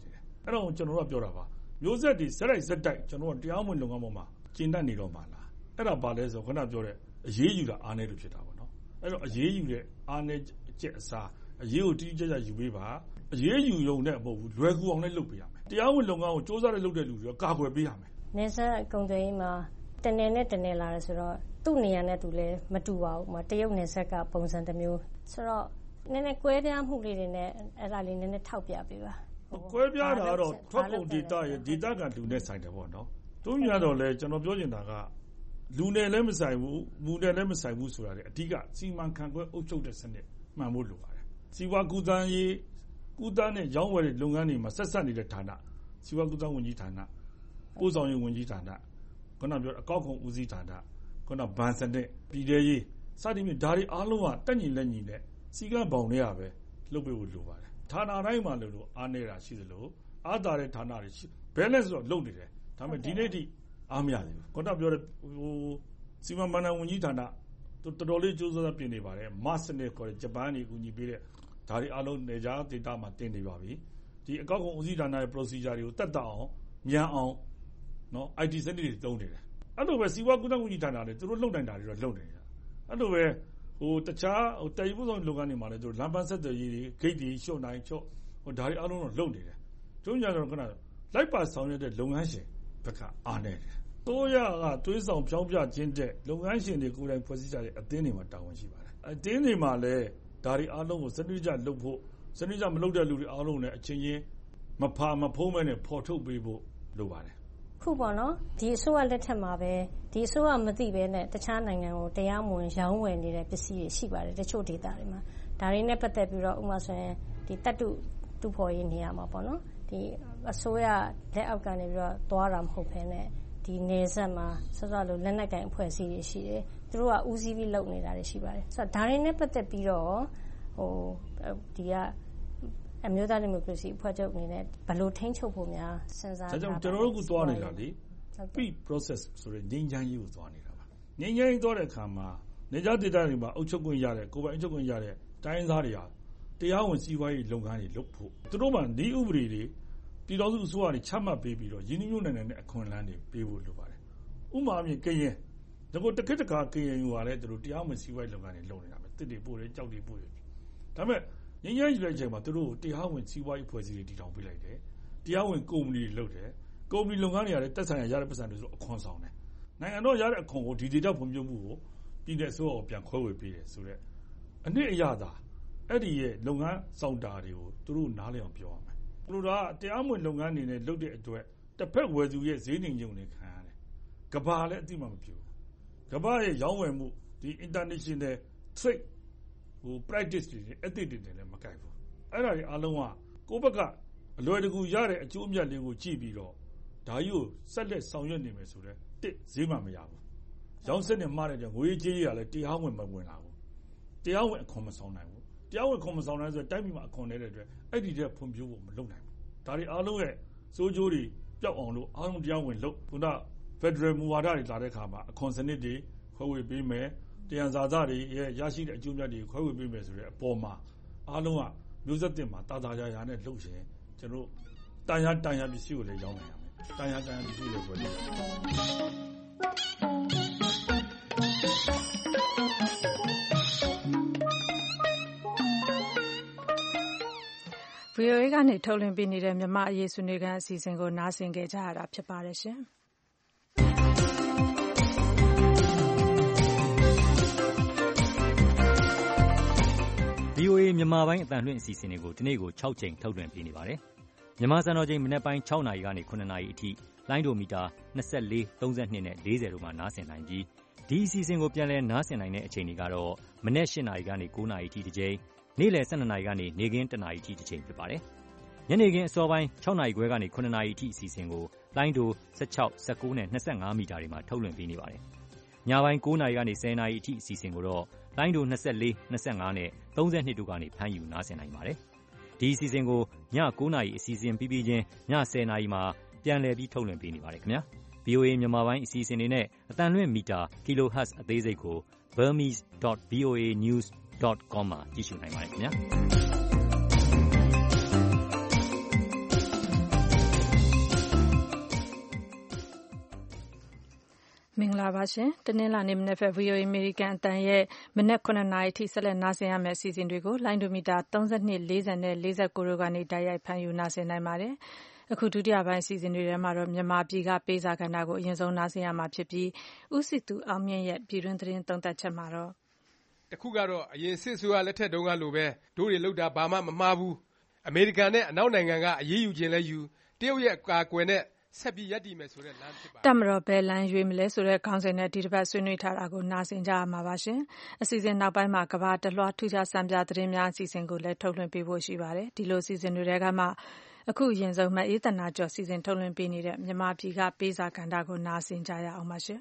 L: အဲ့တော့ကျွန်တော်တို့ကပြောတာပါမျိုးဆက်တွေစက်လိုက်စက်တိုက်ကျွန်တော်တို့တရားဝင်လုပ်ငန်းပေါ်မှာကျင့်တတ်နေတော့မှလားအဲ့ဒါပါလဲဆိုခဏပြောတဲ့အရေးယူတာအားနည်းလို့ဖြစ်တာပေါ့နော်အဲ့တော့အရေးယူတဲ့အားနည်းချက်အစားအရေးကိုတိတိကျကျယူပေးပါအရေးယူရုံနဲ့မဟုတ်ဘူးလွယ်ကူအောင်လည်းလုပ်ပေးရမယ်တရားဝင်လုပ်ငန်းကိုစ조사နဲ့လုပ်တဲ့လူတွေကကာကွယ်ပေးရမယ်
K: နေဆက်ကုန်သွယ်ရေးမှာတနယ်နဲ့တနယ်လာတယ်ဆိုတော့သူ့နေရာနဲ့သူလည်းမတူပါဘူး။တရုတ်နယ်ဆက်ကပုံစံတစ်မျိုးဆိုတော့နည်းနည်းကွဲပြားမှုလေးတွေနဲ့အဲ့ဒါလေးနည်းနည်းထောက်ပြပေးပါ
L: ။ကွဲပြားတာကတော့ထွက်ကုန်ဒေတာရဲ့ဒေတာကလူနဲ့ဆိုင်တယ်ပေါ့နော်။တို့ညာတော့လေကျွန်တော်ပြောချင်တာကလူနဲ့လည်းမဆိုင်ဘူးမူနဲ့လည်းမဆိုင်ဘူးဆိုတာလေအဓိကစီမံခန့်ခွဲအုပ်ချုပ်တဲ့စနစ်မှန်ဖို့လိုပါတယ်။စီဝါကူတန်းရေးကူတန်းနဲ့ရောင်းဝယ်တဲ့လုပ်ငန်းတွေမှာဆက်ဆက်နေတဲ့ဌာနစီဝါကူတန်းဝန်ကြီးဌာနပို့ဆောင်ရေးဝန်ကြီးဌာနခုနပြောအကောက်ခွန်ဦးစီးဌာနခုနဘဏ်စနစ်ပြည်ထောင်ရေးစသည်ဖြင့်ဒါတွေအားလုံးကတက်ညီလက်ညီနဲ့စီကံပေါင်တွေကပဲလုပ်ပေးဖို့လိုပါတယ်ဌာနတိုင်းမှာလို့အားနေတာရှိသလိုအားသာတဲ့ဌာနတွေရှိ balance တော့လုပ်နေတယ်ဒါပေမဲ့ဒီနေ့ထိအားမရသေးဘူးခုနပြောတဲ့ဟိုစီမံဘဏ္ဍာဝန်ကြီးဌာနတော်တော်လေးကြိုးစားပြင်နေပါတယ်မတ်စနစ်ခေါ်တဲ့ဂျပန်နေအကူအညီပေးတဲ့ဒါတွေအားလုံးနေကြဒေတာမှာတင်နေပါပြီဒီအကောက်ခွန်ဦးစီးဌာနရဲ့ procedure တွေကိုတက်တာအောင်မြန်အောင်နော် I T စနစ်တွေတုံးနေတယ်အဲ့လိုပဲစီဝါကူတန်းဝန်ကြီးဌာနတွေသူတို့လုံနိုင်တာတွေတော့လုံနေတယ်အဲ့လိုပဲဟိုတခြားဟိုတည်ယူဆောင်လုပ်ငန်းတွေမှာလည်းသူတို့လမ်းပန်းဆက်သွယ်ရေးတွေဂိတ်တွေရှော့နိုင်ချော့ဟိုဒါတွေအားလုံးတော့လုံနေတယ်ကျုံးကြတော့ခဏလိုက်ပါဆောင်ရွက်တဲ့လုပ်ငန်းရှင်ဘက်ကအားနေတယ်တိုးရကတွေးဆောင်ဖြောင်းပြခြင်းတဲ့လုပ်ငန်းရှင်တွေကိုယ်တိုင်ဖွဲ့စည်းကြတဲ့အသင်းတွေမှာတာဝန်ရှိပါတယ်အသင်းတွေမှာလည်းဒါတွေအားလုံးကိုစနစ်တကျလုပ်ဖို့စနစ်တကျမလုပ်တဲ့လူတွေအားလုံးနဲ့အချင်းချင်းမဖာမဖုံးမဲနဲ့ပေါ်ထုတ်ပေးဖို့လိုပါတယ်
K: ခုပေါ့နော်ဒီအစိုးရလက်ထက်မှာပဲဒီအစိုးရမသိပဲနဲ့တခြားနိုင်ငံကိုတရားမဝင်ရောင်းဝယ်နေတဲ့ပစ္စည်းတွေရှိပါတယ်တချို့ဒေသတွေမှာဒါတွေနဲ့ပတ်သက်ပြီးတော့ဥပမာဆိုရင်ဒီတတ်တုတူဖော်ရေးနေရာမှာပေါ့နော်ဒီအစိုးရလက်အောက်ကနေပြီးတော့သွားတာမဟုတ်ဘဲနဲ့ဒီနေဆက်မှာဆောစောလိုလက်နက်ကင်အဖွဲ့အစည်းတွေရှိတယ်သူတို့ကဦးစီးပြီးလုပ်နေတာတွေရှိပါတယ်ဆိုတော့ဒါတွေနဲ့ပတ်သက်ပြီးတော့ဟိုဒီကအမျိုးသားဒီမိုကရေစီအဖွဲ့ချုပ်အနေနဲ့ဘယ်လိုထိန်းချုပ်ဖို့များစဉ်းစား
L: ထားတာလဲကျွန်တော်တို့ကသွားနေတာလေ peace process ဆိုတဲ့ငြိမ်းချမ်းရေးကိုသွားနေတာပါငြိမ်းချမ်းရေးသွားတဲ့အခါမှာနေကြဒေသတွေမှာအုပ်ချုပ်ခွင့်ရတဲ့ကိုယ်ပိုင်အုပ်ချုပ်ခွင့်ရတဲ့တိုင်းသားတွေဟာတရားဝင်စီးပွားရေးလုပ်ငန်းတွေလုပ်ဖို့သူတို့မှဒီဥပဒေတွေပြည်တော်စုအစိုးရတွေချမှတ်ပေးပြီးတော့ရင်းနှီးမြှုပ်နှံနိုင်တဲ့အခွင့်အလမ်းတွေပေးဖို့လိုပါတယ်ဥပမာအမြင်ကရင်ဒါကိုတစ်ခက်တစ်ခါကရင်ယူရလဲသူတို့တရားဝင်စီးပွားရေးလုပ်ငန်းတွေလုပ်နေတာပဲတစ်တွေပို့တယ်ကြောက်တွေပို့တယ်ဒါပေမဲ့ငင်းရည်ရွယ်ချက်မှာသူတို့တရားဝင်စီးပွားရေးဖွဲ့စည်းတွေတည်ထောင်ပေးလိုက်တယ်တရားဝင်ကုမ္ပဏီတွေလုပ်တယ်ကုမ္ပဏီလုပ်ငန်းတွေရတယ်တက်ဆိုင်ရရတဲ့ပတ်စံတွေဆိုအခွန်ဆောင်တယ်နိုင်ငံတော်ရတဲ့အခွန်ကိုဒီဒေတာဖွံ့ဖြိုးမှုကိုပြည်내အစိုးရကိုပြန်ခွဲဝေပေးတယ်ဆိုတော့အနည်းအရသာအဲ့ဒီရဲ့လုပ်ငန်းဆောင်တာတွေကိုသူတို့နားလည်အောင်ပြောရမယ်သူတို့ကတရားမဝင်လုပ်ငန်းတွေနဲ့လုပ်တဲ့အတွက်တစ်ဖက်ဝယ်သူရဲ့ဈေးနှိမ်ညုံတွေခံရတယ်ကဘာလည်းအတိမမပြူကဘာရဲ့ရောင်းဝယ်မှုဒီ international trade ဟို practice တွေ ethics တွေလည်းမကိုက်ဘူးအဲ့ဒါတွေအားလုံးကကိုယ့်ဘက်ကအလွယ်တကူရတဲ့အကျိုးအမြတ်လေးကိုကြည့်ပြီးတော့ဒါကြီးကိုဆက်လက်ဆောင်ရွက်နေမယ်ဆိုတော့တစ်ဈေးမှမရဘူးရောင်းစက်နဲ့မှားတဲ့ငွေကြေးတွေကလည်းတရားဝင်မဝင်လာဘူးတရားဝင်အခွန်မဆောင်နိုင်ဘူးတရားဝင်ခွန်မဆောင်နိုင်ဆိုတော့တိုင်းပြည်မှာအခွန်နေတဲ့အတွက်အဲ့ဒီတဲ့ဖွံ့ဖြိုးဖို့မလုပ်နိုင်ဘူးဒါတွေအားလုံးရဲ့စိုးကျိုးတွေပျောက်အောင်လို့အားလုံးတရားဝင်လုပ်ခုန Federal မူဝါဒတွေလာတဲ့အခါမှာအခွန်စနစ်တွေခွဲဝေပေးမယ်တရားစာသားတွေရဲ့ရရှိတဲ့အကျိုးမြတ်တွေခွဲဝေပေးမယ်ဆိုတဲ့အပေါ်မှာအားလုံးကမျိုးဆက်တင်မှာတာတာရာရာနဲ့လုပ်ရင်ကျွန်တော်တန်ရတန်ရပစ္စည်းကိုလည်းရောင်းနိုင်ရမယ်တန်ရတန်ရပစ္စည်းကိုလည်းဝယ်လို့
B: ဗွီအိုအေကနေထုတ်လွှင့်ပေးနေတဲ့မြန်မာအရေးဆွေးနွေးခန်းအစီအစဉ်ကိုနားဆင်ကြကြရတာဖြစ်ပါတယ်ရှင်။
E: ဗွီအိုအေမြန်မာပိုင်းအသံလွှင့်အစီအစဉ်တွေကိုဒီနေ့ကို၆ချိန်ထုတ်လွှင့်ပေးနေပါတယ်။မြန်မာစံတော်ချိန်မနက်ပိုင်း၆နာရီကနေ၇နာရီအထိလိုင်းဒိုမီတာ၂၄၊၃၂နဲ့၄၀တို့မှာနားဆင်နိုင်ပြီးဒီအစီအစဉ်ကိုပြန်လည်နားဆင်နိုင်တဲ့အချိန်တွေကတော့မနက်၈နာရီကနေ၉နာရီအထိတစ်ချိန်နေ့လယ်၁၂နာရီကနေနေ့ခင်း၁နာရီအထိတစ်ချိန်ဖြစ်ပါတယ်။ညနေခင်းအစောပိုင်း၆နာရီခွဲကနေ၇နာရီအထိအစီအစဉ်ကိုလိုင်းဒို၁၆၊၁၉နဲ့၂၅မီတာတွေမှာထုတ်လွှင့်ပေးနေပါတယ်။ညပိုင်း၉နာရီကနေ၁၀နာရီအထိအစီအစဉ်ကိုတော့လိုင်းဒို၂၄၊၂၅နဲ့၃၂တို့ကနေဖမ်းယူနားဆင်နိုင်ပါတယ်။ဒီအစီအစဉ်ကိုည၉နာရီအစီအစဉ်ပြီးပြီးချင်းည၁၀နာရီမှာပြန်လည်ပြီးထုတ်လွှင့်ပေးနေပါတယ်ခင်ဗျာ။ ဗွီအိုအေမြန်မာပိုင်းအစီအစဉ်တွေနဲ့အသံလွှင့်မီတာ kilohertz အသေးစိတ်ကို burmese dot v o a news dot com မှာကြည့်ရှုနိုင်ပါတယ်ခင်ဗျာ။
B: မင်္ဂလာပါရှင်တနင်္လာနေ့မနက်ဖက် ဗွီအိုအေ အမေရိကန်အသံရဲ့မနက်ခုနှစ်နာရီထိဆက်လက်နားဆင်ရမယ့်အစီအစဉ်တွေကိုလိုင်းဒိုမီတာသုံး၂ ၄၀နဲ့၄၉တို့ကနေတိုက်ရိုက်ဖမ်းယူနားဆင်နိုင်ပါတယ်အခုဒုတိယပိုင်းအစီအစဉ်တွေထဲမှာတော့မြန်မာပြည်ကပေးစာကဏ္ဍကိုအရင်ဆုံးနားဆင်ရမှာဖြစ်ပြီးဦးစီသူအောင်မြင့်ရဲ့ပြည်တွင်းသတင်းသုံးသပ်ချက်မှာတော့
M: တခုကတော့အရင်စစ်ဆိုးရလက်ထက်တုန်းကလိုပဲဒိုးတွေလောက်တာဘာမှမမှားဘူးအမေရိကန်နဲ့အနောက်နိုင်ငံကအရေးယူခြင်းလဲယူတရုတ်ရဲ့ကာကွယ်နဲ့ဆက်ပြီးရပ်တည်မယ်ဆိုတဲ့လမ်းဖြစ်ပါတယ်
B: တမတော်ဘယ်လမ်းရွေးမလဲဆိုတဲ့ခေါင်းစဉ်နဲ့ဒီတစ်ပတ်ဆွေးနွေးထားတာကိုနားဆင်ကြရမှာပါရှင်အစီအစဉ်နောက်ပိုင်းမှာကဘာတလွှားထူးခြားစံပြသတင်းများအစီအစဉ်ကိုလည်းထုတ်လွှင့်ပေးဖို့ရှိပါတယ်ဒီလိုအစီအစဉ်တွေကမှအခုအရင်ဆုံးမအေးတနာကျော်စီစဉ်ထုတ်လွှင့်ပေးနေတဲ့မြန်မာပြည်ကပေးစာကဏ္ဍကိုနားဆင်ကြရအောင်ပါရှင်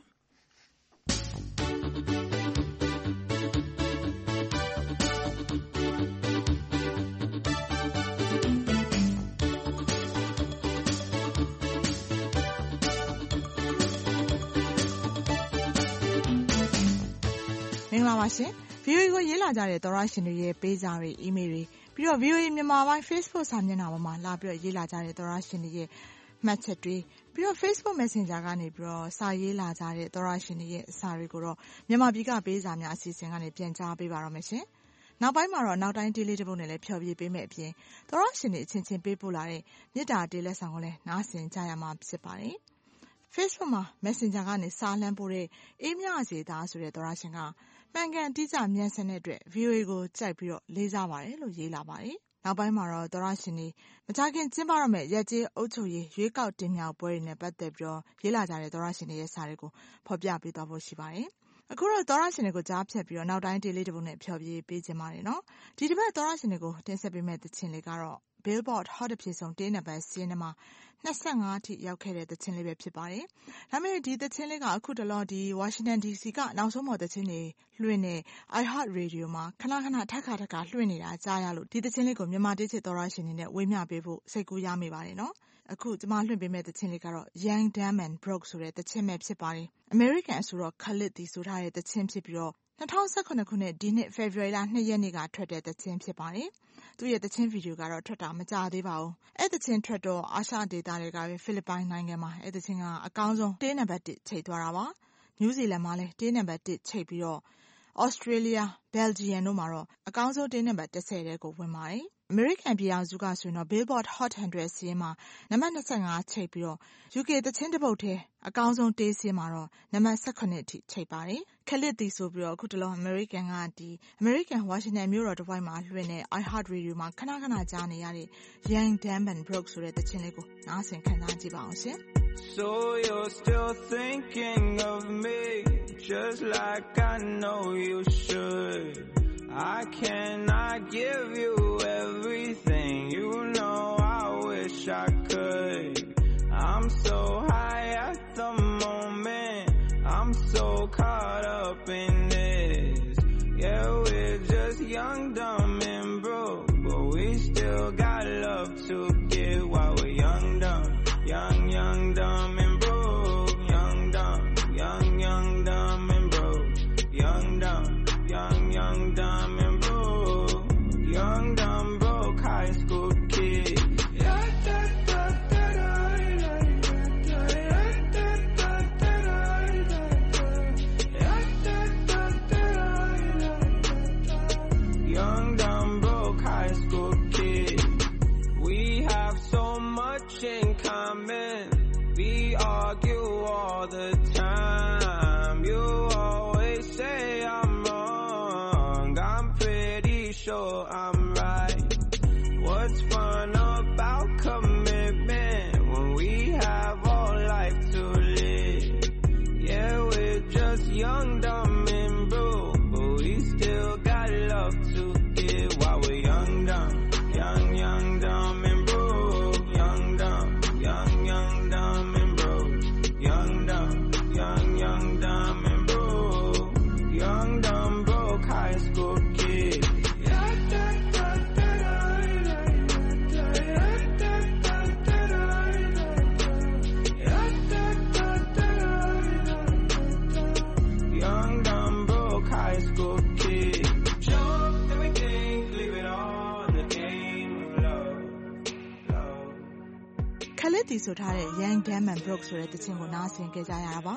N: မင်္ဂလာပါရှင် ဗွီအိုအေ ကိုရေးလာကြတဲ့သောရရှင်တွေရဲ့ပေးစာတွေအီးမေးလ်တွေပြီးတော့ ဗွီအိုအေ မြန်မာပိုင်း Facebook စာမျက်နှာပေါ်မှာလာပြီးတော့ရေးလာကြတဲ့သောရရှင်တွေရဲ့မှတ်ချက်တွေပြီးတော့ Facebook Messenger ကနေပြီးတော့စာရေးလာကြတဲ့သောရရှင်တွေရဲ့စာတွေကိုတော့မြန်မာပြည်ကပေးစာများအစီအစဉ်ကနေပြန်ကြားပေးပါတော့မယ်ရှင်နောက်ပိုင်းမှာတော့နောက်တိုင်းတေးလေးတစ်ပုဒ်နဲ့လည်းဖျော်ဖြေပေးမယ်အပြင်သောရရှင်တွေအချင်းချင်းပေးပို့လာတဲ့မေတ္တာတေးလက်ဆောင်ကိုလည်းနားဆင်ကြရမှာဖြစ်ပါတယ်Facebook မှာ Messenger ကနေစာလှမ်းပို့တဲ့အေးမြစေသားဆိုတဲ့သောရရှင်ကမှန်ကန်တိကျမြန်ဆန်တဲ့အတွက် ဗွီအိုအေ ကိုကြိုက်ပြီးတော့လေးစားပါတယ်လို့ရေးလာပါတယ်။နောက်ပိုင်းမှာတော့သောရရှင်တွေမကြခင်ကျင်းပရမယ့်ရက်ကျေးအုပ်ချုပ်ရေးရွေးကောက်တင်မြှောက်ပွဲတွေနဲ့ပတ်သက်ပြီးတော့ရေးလာကြတဲ့သောရရှင်တွေရဲ့စာတွေကိုဖော်ပြပေးသွားဖို့ရှိပါတယ်။အခုတော့သောရရှင်တွေကိုကြားဖြတ်ပြီးတော့နောက်တိုင်းတေးလေးတစ်ပုဒ်နဲ့ဖျော်ဖြေပေးခြင်းပါတယ်နော်။ဒီတစ်ပတ်သောရရှင်တွေကိုတင်ဆက်ပေးမယ့်သချင်းလေးကတော့ Billboard Hot အဖြစ်ဆုံးတေးနံပါတ်စီးနှမှာ၂၅ထိရောက်ခဲ့တဲ့သချင်းလေးပဲဖြစ်ပါတယ်။ဒါပေမဲ့ဒီသချင်းလေးကအခုတလောဒီ Washington ဒီ စီ ကနောက်ဆုံးပေါ်သချင်းတွေလွှင့်နေ iHeart Radio မှာခဏခဏထက်ခါထက်ခါလွှင့်နေတာကြားရလို့ဒီသချင်းလေးကိုမြန်မာတေးချစ်သောရရှင်တွေနဲ့ဝေမျှပေးဖို့စိတ်ကူးရမိပါတယ်နော်။အခုကျွန်မလွှင့်ပေးမယ့်သချင်းလေးကတော့ Young Dumb and Broke ဆိုတဲ့သချင်းပဲဖြစ်ပါတယ်။ American ဆိုတော့ Khalid တီဆိုထားတဲ့သချင်းဖြစ်ပြီးတော့၂၀၁၇ခုနှစ်ဒီနှစ် February လ၂ရက်နေ့ကထွက်တဲ့သချင်းဖြစ်ပါတယ်။သူ့ရဲ့သချင်းဗီဒီယိုကတော့ထွက်တာမကြသေးပါဘူး။အဲ့သချင်းထွက်တော့အာရှဒေသတွေကပဲဖိလစ်ပိုင်နိုင်ငံမှာအဲ့သချင်းကအကောင်းဆုံးတေးနံပါတ်တစ်ချိန်သွားတာပါ။နယူးဇီလန်မှာလည်းတေးနံပါတ်တစ်ချိန်ပြီးတော့ Australia, Belgium တို့မှာတော့အကောင်းဆုံးတေးနံပါတ်၁၀ထဲကိုဝင်ပါတယ်။ American ပြည်အောင်စုကဆိုရင်တော့ Billboard Hot one hundred စီးရင်မှာနံပါတ်၂၅ချိန်ပြီးတော့ ယူကေ သချင်းတစ်ပုဒ်ထဲအကောင်းဆုံးတေးစီးမှာတော့နံပါတ်၁၇အထိချိန်ပါတယ်။ခလစ်တီဆိုပြီးတော့အခုတလော American ကဒီ American Washington မြို့တော်တစ်ဝိုက်မှာလွှင့်တဲ့ iHeart Radio မှာခဏခဏကြားနေရတဲ့ Young Dumb and Broke ဆိုတဲ့သချင်းလေးကိုနားဆင်ခံစားကြည့်ပါအောင်ရှင်။
O: So you're still thinking of me just like I know you should I cannot give you everything you know I wish I could I'm so high at the moment I'm so caught up in this Yeah we're just young dumb and broke but we still got love to give while we're young dumb young young dumb and broke young dumb young young dumb and broke young dumb young young dumb and broke young dumb broke high school kid yeah da da da da da da da da young dumb broke high school kid we have so much in common we argue all the time you always say I'm wrong I'm pretty sure I'm right what's fun about commitment when we have all life to live yeah we're just young dumb and broke but we still got love to give while we're young dumb young young dumb and broke young dumb young young dumb and broke young dumb young young dumb and broke young dumb broke high school kid yeah da da da da da da da da da da young dumb broke high school kid jump everything leave it all in the game of love love
N: ခလစ်တီဆိုထားတဲ့ Young Dumb and Broke ဆိုတဲ့သချင်းကိုနားဆင်ကြကြရတာပါ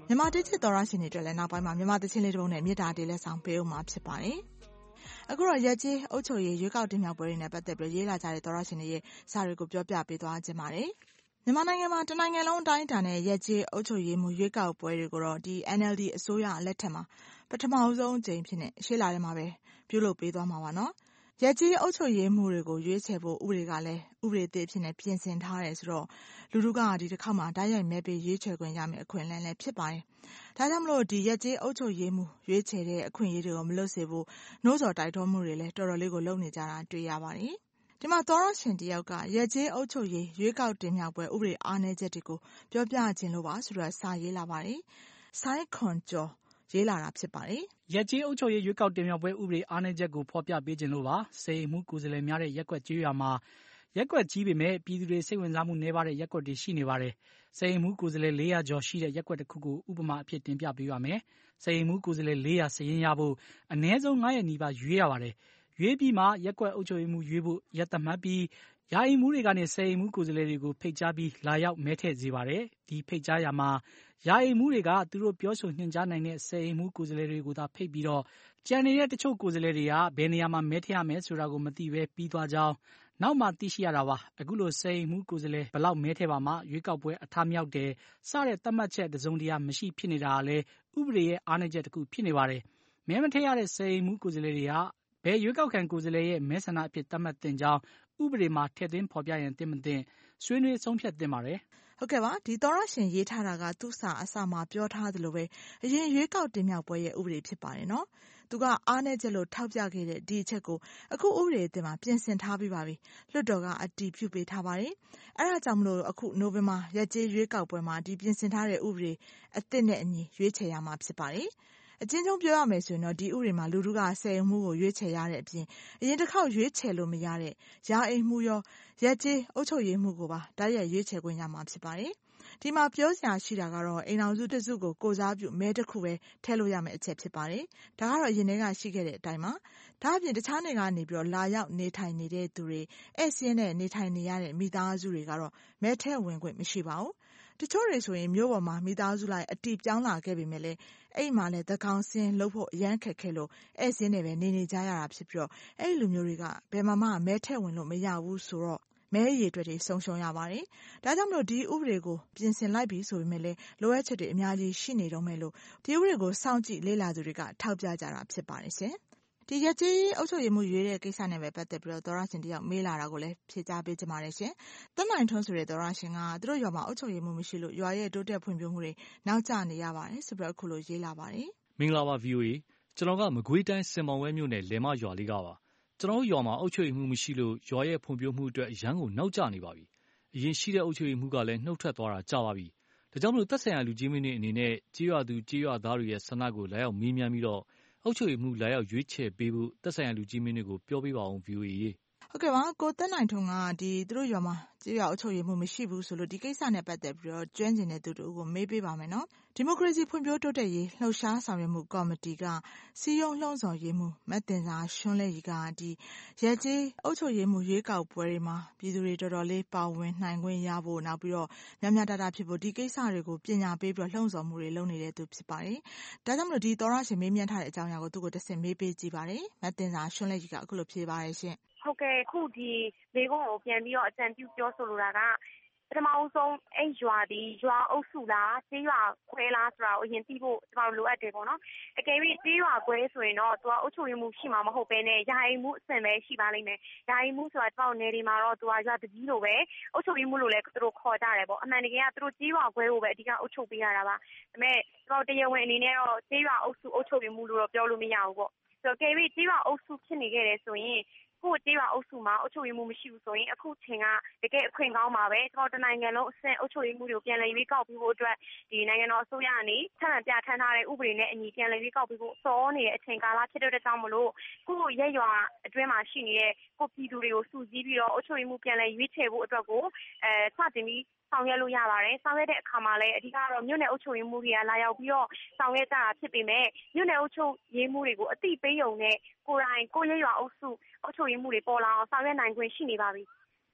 N: မြန်မာတစ်ချစ်သောရရှင်တွေအတွက်လည်းနောက်ပိုင်းမှာမြန်မာသချင်းလေးတစ်ပုဒ်နဲ့မြေတားတေးလက်ဆောင်ပေးဦးမှာဖြစ်ပါတယ်အခုတော့ရက်ကြီးအုပ်ချုပ်ရေးရွေးကောက်တင်မြှောက်ပွဲတွေနဲ့ပတ်သက်ပြီးရေးလာကြတဲ့သောရရှင်တွေရဲ့စာတွေကိုပြောပြပေးသွားခြင်းပါတယ်မြန်မာနိုင်ငံမှာတနိုင်ငံလုံးအတိုင်းအတာနဲ့ရက်ကြီးအုပ်ချုပ်ရေးမှုရွေးကောက်ပွဲတွေကိုတော့ဒီ N L D အစိုးရလက်ထက်မှာပထမဆုံးအကြိမ်ဖြစ်နေရှေ့လာထဲမှာပဲပြုလုပ်ပေးသွားမှာပါနော်ရက်ကြီးအုပ်ချုပ်ရေးမှုတွေကိုရွေးချယ်ဖို့ဥပဒေကလည်းဥပဒေအသစ်ဖြစ်နေပြင်ဆင်ထားတယ်ဆိုတော့လူလူကဒီတစ်ခါမှဓာတ်ရိုက်မဲပေးရွေးချယ်ခွင့်ရမယ်အခွင့်အလမ်းလည်းဖြစ်ပါတယ်ဒါကြောင့်မလို့ဒီရက်ကြီးအုပ်ချုပ်ရေးမှုရွေးချယ်တဲ့အခွင့်အရေးတွေကိုမလွတ်စေဖို့နှိုးဆော်တိုက်တွန်းမှုတွေလည်းတော်တော်လေးကိုလုပ်နေကြတာတွေ့ရပါတယ်ဒီမှာသောရရှင်တယောက်ကရက်ကြီးအုပ်ချုပ်ရေးရွေးကောက်တင်မြှောက်ပွဲဥပဒေအားနည်းချက်တွေကိုပြောပြခြင်းလို့ပါဆိုတော့စာရေးလာပါတယ်ဆိုင်းခွန်ကျော်ရေးလာတာဖြစ်ပါတယ်
P: ရက်ကြီးအုပ်ချုပ်ရေးရွေးကောက်တင်မြှောက်ပွဲဥပဒေအားနည်းချက်ကိုဖော်ပြပေးခြင်းလို့ပါစေမှုကိုယ်စားလှယ်များတဲ့ရက်ကွက်ကြေးရွာမှာရက်ကွက်ကြီးပေမဲ့ပြည်သူတွေစိတ်ဝင်စားမှုနည်းပါးတဲ့ရက်ကွက်တွေရှိနေပါတယ်စေမှုကိုယ်စားလှယ်၄ရာကျော်ရှိတဲ့ရက်ကွက်တစ်ခုကိုဥပမာအဖြစ်တင်ပြပေးပါမယ်စေမှုကိုယ်စားလှယ်၄ရာစရင်ရဖို့အနည်းဆုံး၅ရက်နီးပါးရွေးရပါတယ်ရွေးပြီးမှရက်ကွက်အုပ်ချုပ်ရေးမှုရွေးဖို့ရက်သတ်မှတ်ပြီးယာယီမှုတွေကနေစေမှုကိုယ်စားလှယ်တွေကိုဖိတ်ကြားပြီးလာရောက်မဲထည့်စေပါတယ်ဒီဖိတ်ကြားရမှာယာယီမှုတွေကသူတို့ပြောဆိုညွှန်ကြားနိုင်တဲ့စေမှုကိုယ်စားလှယ်တွေကိုသာဖိတ်ပြီးတော့ကြံနေတဲ့တချို့ကိုယ်စားလှယ်တွေကဘယ်နေရာမှာမဲထည့်ရမယ်ဆိုတာကိုမသိပဲပြီးသွားကြောင်းနောက်မှသိရှိရတာပါအခုလိုစေမှုကိုယ်စားလှယ်ဘလောက်မဲထည့်ပါမှရွေးကောက်ပွဲအထားမြောက်တယ်စတဲ့သတ်မှတ်ချက်တစုံတရာမရှိဖြစ်နေတာကလည်းဥပဒေရဲ့အားနည်းချက်တစ်ခုဖြစ်နေပါတယ်မဲမထည့်ရတဲ့စေမှုကိုယ်စားလှယ်တွေကဘယ်ရွေးကောက်ခံကိုယ်စားလှယ်ရဲ့မဲဆန္ဒအဖြစ်သတ်မှတ်တင်ကြောင်းဥပဒေမှာထည့်သွင်းဖော်ပြရင်တင်မတင်ဆွေးနွေးဆုံးဖြတ်တင်ပါတယ်
N: ဟုတ်ကဲ့ပါဒီသောရရှင်ရေးထားတာကသူ့စာအစမှာပြောထားသလိုပဲအရင်ရွေးကောက်တင်မြှောက်ပွဲရဲ့ဥပဒေဖြစ်ပါတယ်နော်သူကအားနည်းချက်လို့ထောက်ပြခဲ့တဲ့ဒီအချက်ကိုအခုဥပဒေအသစ်မှာပြင်ဆင်ထားပြီးပါပြီလွှတ်တော်ကအတည်ပြုပေးထားပါတယ်အဲ့ဒါကြောင့်မလို့အခုနိုဝင်ဘာရက်ကျေးရွေးကောက်ပွဲမှာဒီပြင်ဆင်ထားတဲ့ဥပဒေအသစ်နဲ့အညီရွေးချယ်ရမှာဖြစ်ပါတယ်အချင်းချင်းပြောရမယ်ဆိုရင်တော့ဒီဥပဒေမှာလူလူကဆယ်မှုကိုရွေးချယ်ရတဲ့အပြင်အရင်တစ်ခေါက်ရွေးချယ်လို့မရတဲ့ရာအိမ်မှုရောရက်ကျေးအုပ်ချုပ်ရေးမှုကိုပါဓာတ်ရိုက်ရွေးချယ်ခွင့်ရမှာဖြစ်ပါတယ်ဒီမှာပြောစရာရှိတာကတော့အိမ်အောင်စုတစုကိုကိုစားပြုမဲတစ်ခုပဲထည့်လို့ရမယ့်အချက်ဖြစ်ပါတယ်ဒါကတော့အရင်တည်းကရှိခဲ့တဲ့အတိုင်းပါဒါအပြင်တခြားနေကနေပြီးတော့လာရောက်နေထိုင်နေတဲ့သူတွေအဲ့စင်းနဲ့နေထိုင်နေရတဲ့မိသားစုတွေကတော့မဲထည့်ဝင်ခွင့်မရှိပါဘူးတချို့တွေဆိုရင်မြို့ပေါ်မှာမိသားစုလိုက်အတီးပြောင်းလာခဲ့ပေမဲ့လည်းအဲ့မှာလည်းသကောင်စင်းလုပ်ဖို့အရန်ခက်ခဲလို့အဲ့စင်းနဲ့ပဲနေနေကြရတာဖြစ်ပြီးတော့အဲ့လူမျိုးတွေကဘယ်မှာမှမဲထည့်ဝင်လို့မရဘူးဆိုတော့မဲရည်တွေတွေဆုံးရှုံးရပါတယ်ဒါကြောင့်မလို့ဒီဥပဒေကိုပြင်ဆင်လိုက်ပြီးဆိုပေမဲ့လည်းလိုအပ်ချက်တွေအများကြီးရှိနေတော့မယ်လို့ဒီဥပဒေကိုစောင့်ကြည့်လေ့လာသူတွေကထောက်ပြကြတာဖြစ်ပါတယ်ရှင်ဒီရက်ကြီးအုပ်ချုပ်ရေးမှုရွေးတဲ့ကိစ္စနဲ့ပဲပတ်သက်ပြီးတော့သောရရှင်တယောက်မေးလာတာကိုလည်းဖြေကြားပေးကြပါတယ်ရှင်။တနိုင်ထွန်းဆိုတဲ့သောရရှင်ကသူတို့ရွာမှာအုပ်ချုပ်ရေးမှုမရှိလို့ရွာရဲ့တိုးတက်ဖွံ့ဖြိုးမှုတွေနောက်ကျနေရပါတယ်ဆိုပြီးတော့အခုလိုရေးလာပါတယ်
Q: ။မင်္ဂလာပါ V O A ကျွန်တော်ကမကွေးတိုင်းစင်မောင်ဝဲမြို့နယ်လယ်မရွာလေးကပါကျွန်တော်ရွာမှာအုပ်ချုပ်ရေးမှုမရှိလို့ရွာရဲ့ဖွံ့ဖြိုးမှုအတွက်ရန်ကိုနောက်ကျနေပါပြီ။အရင်ရှိတဲ့အုပ်ချုပ်ရေးမှုကလည်းနှုတ်ထွက်သွားတာကြာပါပြီ။ဒါကြောင့်မလို့သက်ဆိုင်ရာလူကြီးမင်းတွေအနေနဲ့ကြေးရွာသူကြေးရွာသားတွေရဲ့ဆန္ဒကိုလာရောက်မေးမြန်းပြီးတော့အုပ်ချုပ်ရေးမှုလာရောက်ရွေးချယ်ပေးဖို့သက်ဆိုင်ရာလူကြီးမင်းတွေကိုပြောပေးပါအောင် V O A ရေ
N: ဟုတ်ကဲ့ပါကိုတက်နိုင်ထွန်းကဒီသူတို့ရွာမှာကြေးရွာအုပ်ချုပ်ရေးမှုမရှိဘူးဆိုလို့ဒီကိစ္စနဲ့ပတ်သက်ပြီးတော့ကျွမ်းကျင်တဲ့သူတို့ကိုမေးပေးပါမယ်နော်ဒီမိုကရေစီဖွံ့ဖြိုးတိုးတက်ရေးလှုပ်ရှားဆောင်ရွက်မှုကော်မတီကစီယုံလှုံ့ဆော်ရေးမှုမတ်တင်စာရှွန်းလဲရီကဒီရက်ကြေးအုပ်ချုပ်ရေးမှုရွေးကောက်ပွဲတွေမှာပြည်သူတွေတော်တော်လေးပါဝင်နိုင်ခွင့်ရဖို့နောက်ပြီးတော့များများတတာဖြစ်ဖို့ဒီကိစ္စတွေကိုပညာပေးပြီးတော့လှုံ့ဆော်မှုတွေလုပ်နေတဲ့သူဖြစ်ပါတယ်ဒါကြောင့်မလို့ဒီသောရရှင်မေးမြန်းထားတဲ့အကြောင်းအရာကိုသူ့ကိုတစ်ဆင့်မေးပေးကြည့်ပါတယ်မတ်တင်စာရှွန်းလဲရီကအခုလိုဖြေပါတယ်ရှင်
R: ဟုတ်ကဲ့ခုဒီလေကုန်းကိုပြန်ပြီးတော့အကြံပြုပြောဆိုလိုတာကပထမဆုံးအဲ့ရွာဒီရွာအုပ်စုလားကြေးရွာခွဲလားဆိုတာကိုအရင်သိဖို့ကျွန်တော်လိုအပ်တယ်ပေါ့နော်အကယ်၍ကြေးရွာခွဲဆိုရင်တော့သူကအုပ်ချုပ်ရေးမှုရှိမှာမဟုတ်ဘဲနဲ့ယာယီမှုအဆင့်ပဲရှိပါလိမ့်မယ်ယာယီမှုဆိုတာကျွန်တော်နယ်ဒီမှာတော့သူကရွာတကြီးလိုပဲအုပ်ချုပ်ရေးမှုလို့လည်းသူတို့ခေါ်ကြတယ်ပေါ့အမှန်တကယ်ကသူတို့ကြေးရွာခွဲကိုပဲအဓိကအုပ်ချုပ်ပေးရတာပါဒါပေမဲ့ကျွန်တော်တရားဝင်အနေနဲ့တော့ကြေးရွာအုပ်စုအုပ်ချုပ်ရေးမှုလို့တော့ပြောလို့မရဘူးပေါ့ဆိုတော့ကယ်၍ကြေးရွာအုပ်စုဖြစ်နေခဲ့တယ်ဆိုရင်ကိုကြေးရွာအုပ်စုမှာအုပ်ချုပ်ရေးမှုမရှိဘူးဆိုရင်အခုချိန်ကတကယ်အခွင့်ကောင်းပါပဲကျွန်တော်တနိုင်ငံလုံးအဆင့်အုပ်ချုပ်ရေးမှုတွေကိုပြန်လည်ရွေးကောက်ပြီးဖို့အတွက်ဒီနိုင်ငံတော်အစိုးရကနေထပ်မံပြဋ္ဌာန်းထားတဲ့ဥပဒေနဲ့အညီပြန်လည်ရွေးကောက်ပြီးဖို့စောနေတဲ့အချိန်ကာလဖြစ်တဲ့ကြောင့်မလို့ကိုရက်ရွာအတွင်းမှာရှိနေတဲ့ကိုပြည်သူတွေကိုစုစည်းပြီးတော့အုပ်ချုပ်ရေးမှုပြန်လည်ရွေးချယ်ဖို့အတွက်ကိုအဲစတင်ပြီးဆောင်ရွက်လို့ရပါတယ်ဆောင်ရွက်တဲ့အခါမှာလည်းအဓိကတော့မြို့နယ်အုပ်ချုပ်ရေးမှုတွေကလာရောက်ပြီးတော့ဆောင်ရွက်ကြတာဖြစ်ပေမဲ့မြို့နယ်အုပ်ချုပ်ရေးမှုတွေကိုအတိပေးုံနဲ့ကိုယ်တိုင်ကိုရဲရွာအုပ်စုအုပ်ချုပ်ရေးမှုတွေပေါ်လာအောင်ဆောင်ရွက်နိုင်ခွင့်ရှိနေပါပြီ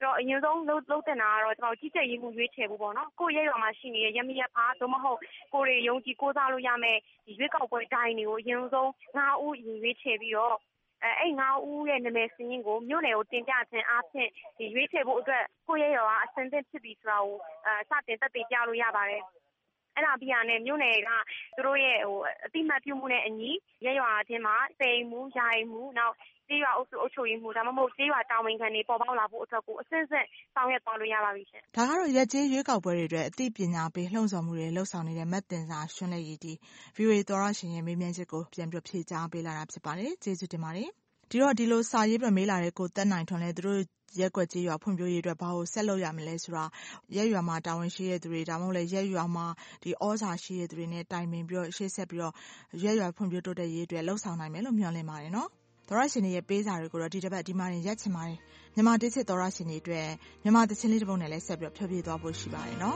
R: တော့အရင်ဆုံးလုံးလုံးတင်တာကတော့ကျွန်တော်ကြီးကြပ်ရေးမှုရွေးချယ်ဖို့ပေါ့နော်ကိုရဲ့ရွာမှာရှိနေတဲ့ရမရဖားသို့မဟုတ်ကိုတွေယုံကြည်ကိုးစားလို့ရမယ်ဒီရွေးကောက်ပွဲဒိုင်းတွေကိုအရင်ဆုံးငါးဦးရွေးချယ်ပြီးတော့အဲအဲ့ငါးဦးရဲ့နာမည်စင်းကိုမြို့နယ်ကိုတင်ပြခြင်းအားဖြင့်ဒီရွေးချယ်ဖို့အတွက်ကိုရဲ့ရွာကအစင်သင့်ဖြစ်ပြီးဆိုတာကိုအဲစတင်သက်သေပြလို့ရပါတယ်အဲ့ဒါပြီးရတဲ့မြို့နယ်ကသူတို့ရဲ့ဟိုအတိမတ်ပြုမှုနဲ့အညီရရွာချင်းမှာစိန်မှုယာယီမှုနောက်ကြေးရွာအုပ်စုအုပ်ချုပ်ရေးမှုဒါမှမဟုတ်ကြေးရွာတာဝန်ခံတွေပေါ်ပေါက်လာဖို့အတွက်ကိုအစစ်စစ်ဆောင်ရွက်သွားလို့ရပါပြီရှင်
N: ဒါကတော့ရက်ကျေးရွေးကောက်ပွဲတွေအတွက်အသိပညာပေးလှုံ့ဆော်မှုတွေလှုပ်ဆောင်နေတဲ့မတ်တင်စာရွှန်းလက်ရည်တီ ဗီအိုအေ သောရရှင်ရဲ့မေးမြန်းချက်ကိုပြန်ပြီးဖြေကြားပေးလာတာဖြစ်ပါတယ်ကျေးဇူးတင်ပါတယ်ဒီတော့ဒီလိုစာရေးပြမေးလာတဲ့ကိုတက်နိုင်ထွန်းလဲသူတို့ရက်ကွက်ကြေးရွာဖွံ့ဖြိုးရေးအတွက်ဘာလို့ဆက်လုပ်ရမလဲဆိုတာရက်ရွာမှာတာဝန်ရှိတဲ့သူတွေဒါမှမဟုတ်လဲရက်ရွာမှာဒီဩဇာရှိတဲ့သူတွေနဲ့တိုင်ပင်ပြီးတော့ရှေ့ဆက်ပြီးတော့ရက်ရွာဖွံ့ဖြိုးတိုးတက်ရေးအတွက်လှုပ်ဆောင်နိုင်မယ်လို့မျှော်လင့်ပါတယ်နော်သောရရှင်တွေရဲ့ပေးစာတွေကိုတော့ဒီတစ်ပတ်ဒီမှာရင်ရက်ချင်ပါတယ်မြန်မာတိချစ်သောရရှင်တွေအတွက်မြန်မာတချင်းလေးတစ်ပုဒ်နဲ့လည်းဆက်ပြီးတော့ဖြောပြသွားဖို့ရှိပါတယ်နော်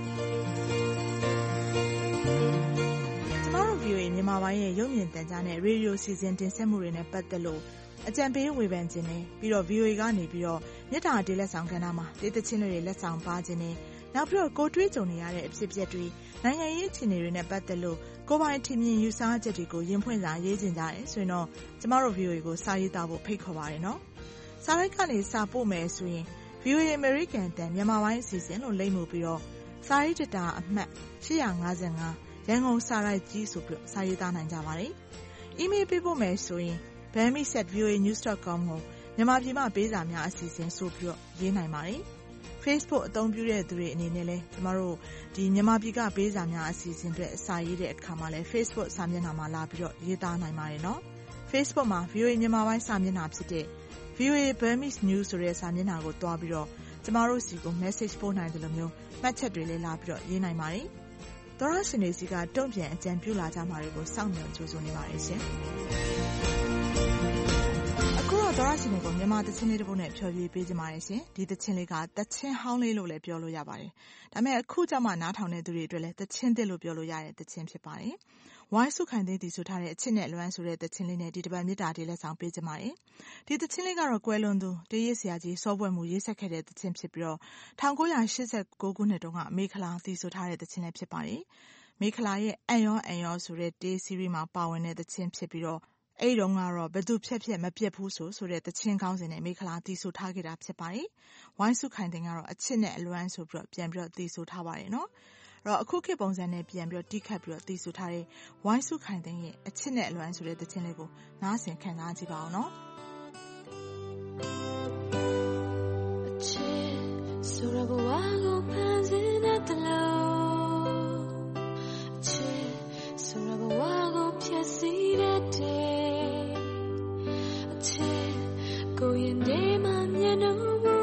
N: ကျမတို့ ဗီအိုအေ မြန်မာပိုင်းရဲ့ရုပ်မြင်သံကြားနဲ့ရေဒီယိုစီစဉ်တင်ဆက်မှုတွေနဲ့ပတ်သက်လို့အကြံပေးဝေဖန်ခြင်းနဲ့ပြီးတော့ ဗီအိုအေ ကနေပြီးတော့မြစ်တာတေးလက်ဆောင်ကဏ္ဍမှာတေးသချင်းတွေလက်ဆောင်ပါခြင်းနဲ့နောက်ပြီးတော့ကိုတွေးကြုံနေရတဲ့အဖြစ်အပျက်တွေနိုင်ငံရေးအခြေအနေတွေနဲ့ပတ်သက်လို့ကိုပိုင်ထင်မြင်ယူဆချက်တွေကိုရင်ဖွင့်စာရေးခြင်းကြတယ်ဆိုရင်တော့ကျမတို့ ဗီအိုအေ ကိုစာရေးသားဖို့ဖိတ်ခေါ်ပါတယ်နော်စာရိုက်ကနေစာပို့မယ်ဆိုရင် ဗီအိုအေ American တန်မြန်မာပိုင်းအစီအစဉ်လို့လိမ့်မှုပြီးတော့စာရေးတတာအမှတ်ရှစ်၅၅ရန်ကုန်စာရိုက်ကြီးဆိုပြီးစာရေးသားနိုင်ကြပါတယ်အီးမေးလ်ပေးပို့မယ်ဆိုရင် burmese at v o a news dot com ကိုမြန်မာပြည်မှာပေးစာများအစီအစဉ်ဆိုပြီးတော့ရေးနိုင်ပါတယ်။ Facebook အသုံးပြုတဲ့သူတွေအနေနဲ့လည်းကျမတို့ဒီမြန်မာပြည်ကပေးစာများအစီအစဉ်တွေအစာရေးတဲ့အခါမှာလည်း Facebook စာမျက်နှာမှာလာပြီးတော့ရေးသားနိုင်ပါတယ်နော်။ Facebook မှာ ဗီအိုအေ မြန်မာပိုင်းစာမျက်နှာဖြစ်တဲ့ ဗီအိုအေ Burmese News ဆိုတဲ့စာမျက်နှာကိုတွားပြီးတော့ကျမတို့စီကို message ပို့နိုင်တယ်လို့မျိုးမှတ်ချက်တွေလည်းလာပြီးတော့ရေးနိုင်ပါတယ်။သောရရှင်တွေစီကတုံ့ပြန်အကြံပြုလာကြမှာတွေကိုစောင့်မျှော်ကြိုးစားနေပါတယ်ရှင်။အခုတော့သောရရှင်တွေကိုမြန်မာသချင်းလေးတစ်ပုဒ်နဲ့ဖျော်ဖြေပေးကြပါရရှင်ဒီသချင်းလေးကသချင်းဟောင်းလေးလို့လည်းပြောလို့ရပါတယ်ဒါပေမဲ့အခုကျမှနားထောင်တဲ့သူတွေအတွက်လည်းသချင်းသစ်လို့ပြောလို့ရတဲ့သချင်းဖြစ်ပါတယ်ဝိုင်းစုခိုင်သိန်းတည်ဆိုထားတဲ့အချစ်နဲ့လွမ်းဆိုတဲ့သချင်းလေးနဲ့ဒီတစ်ပတ်မြစ်တာတေးလက်ဆောင်ပေးကြပါတယ်ဒီသချင်းလေးကတော့ကွယ်လွန်သူတေးရဆရာကြီးစောပွဲမူရေးဆက်ခဲ့တဲ့သချင်းဖြစ်ပြီးတော့၁၉၈၉ခုနှစ်တုန်းကမေခလာတည်ဆိုထားတဲ့သချင်းလေးဖြစ်ပါတယ်မေခလာရဲ့အန်ရောအန်ရောဆိုတဲ့တေးစီရီမှာပါဝင်တဲ့သချင်းဖြစ်ပြီးတော့အဲ့တုန်းကတော့ဘသူဖြက်ဖြက်မပြတ်ဘူးဆိုဆိုတဲ့တချင်းကောင်းစဉ်နဲ့မေခလာတီးဆိုထားခဲ့တာဖြစ်ပါတယ်။ဝိုင်းစုခိုင်တင်ကတော့အချစ်နဲ့အလွမ်းဆိုပြီးတော့ပြန်ပြီးတော့တီးဆိုထားပါတယ်နော်။အဲ့တော့အခုခေတ်ပုံစံနဲ့ပြန်ပြီးတော့တီးခတ်ပြီးတော့တီးဆိုထားတဲ့ဝိုင်းစုခိုင်တင်ရဲ့အချစ်နဲ့အလွမ်းဆိုတဲ့တချင်းလေးကိုနားဆင်ခံစားကြည့်ပါအောင်နော်။အချစ်ဆိုရဘဝကိုဖန်ဆင်းတဲ့တလုံးအချစ်ဆိုရဘဝကိုဖြည့်ဆည်းတဲ့ကိုရင်နေမှမျက်နှာမူ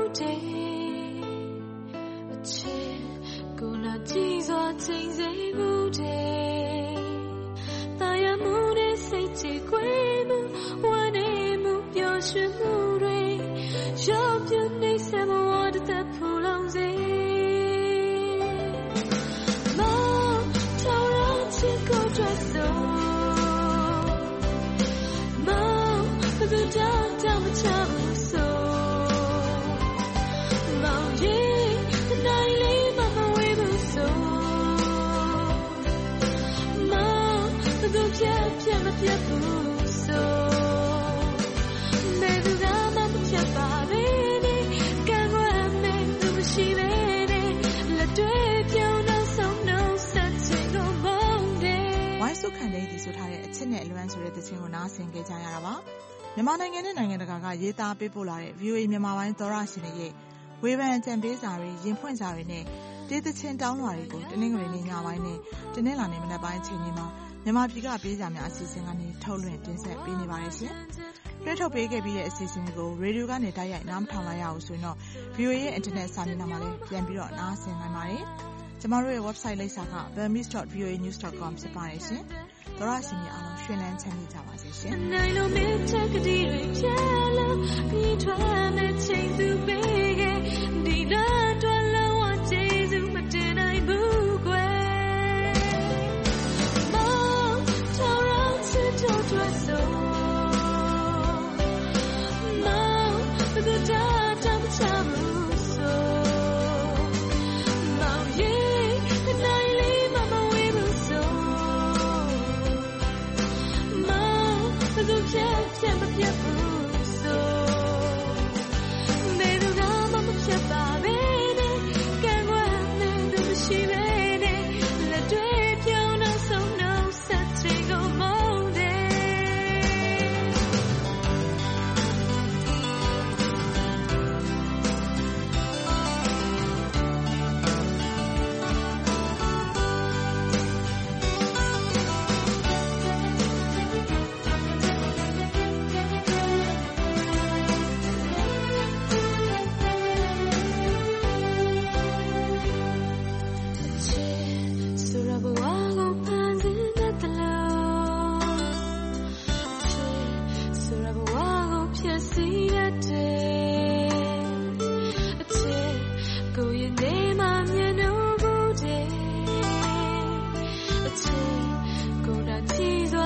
N: တဲ့အချစ်ကိုနာကြည့်စွာချိန်စေမှုတဲ့တာယာမှုနဲ့စိတ်ချခွေမှုဝမ်းနေမှုပျော်ရွှင်မှုတွေရောပြနေစမဝတ်တဲ့ဖူလုံးစေမောင်ထောင်ရချစ်ကိုတွေ့ဆိုမောင်ဘယ်သူတောင်တောင်မချပြတ်ဘူးဆိုမေသူကမှမပြတ်ပါပဲနဲ့ကံကွယ်မဲ့သူမရှိပဲနဲ့လက်တွေ့ပြောင်းတော့ဆုံးတော့ဆက်ချင်တော့မုန်းတယ်ဝိုင်းစုခံလေးဒီဆိုထားတဲ့အချစ်နဲ့အလွမ်းဆိုတဲ့သချင်းကိုနားဆင်ကြကြရတာပါမြန်မာနိုင်ငံနဲ့နိုင်ငံတကာကရေးသားပေးပို့လာတဲ့ ဗီအိုအေ မြန်မာပိုင်းသောရရှင်တွေရဲ့ဝေဖန်အကြံပေးစာတွေရင်ဖွင့်စာတွေနဲ့တေးသချင်းတောင်းလွှာတွေကိုတနင်္ဂနွေနေ့ညပိုင်းနဲ့တနင်္လာနေ့မနက်ပိုင်းအချိန်တွေမှာမြန်မာပြည်ကပေးစာများအစီအစဉ်ကနေထုတ်လွှင့်တင်ဆက်ပေးနေပါတယ်ရှင်။တွဲထုတ်ပေးခဲ့ပြီးတဲ့အစီအစဉ်တွေကိုရေဒီယိုကနေတိုက်ရိုက်နားမထောင်လိုက်ရအောင်ဆိုရင်တော့ ဗီအိုအေ ရဲ့အင်တာနက်စာမျက်နှာမှာလည်းပြန်ပြီးတော့နားဆင်နိုင်ပါတယ်။ကျမတို့ရဲ့ website လိပ်စာက burmese dot v o a news dot com ဖြစ်ပါတယ်ရှင်။သောရရှင်များအားလုံးရွှင်လန်းချမ်းမြေ့ကြပါစေရှင်။နိုင်လို့မင်းချက်ကတိတွေချဲလို့ပြီးထွက်မဲ့ချိန်သူပေးခဲ့ဒီတော့တော်လုံးဝကျေးဇူးမတင်နိုင်ဘူးကွယ်don't dress so Mom, but the dad, I'm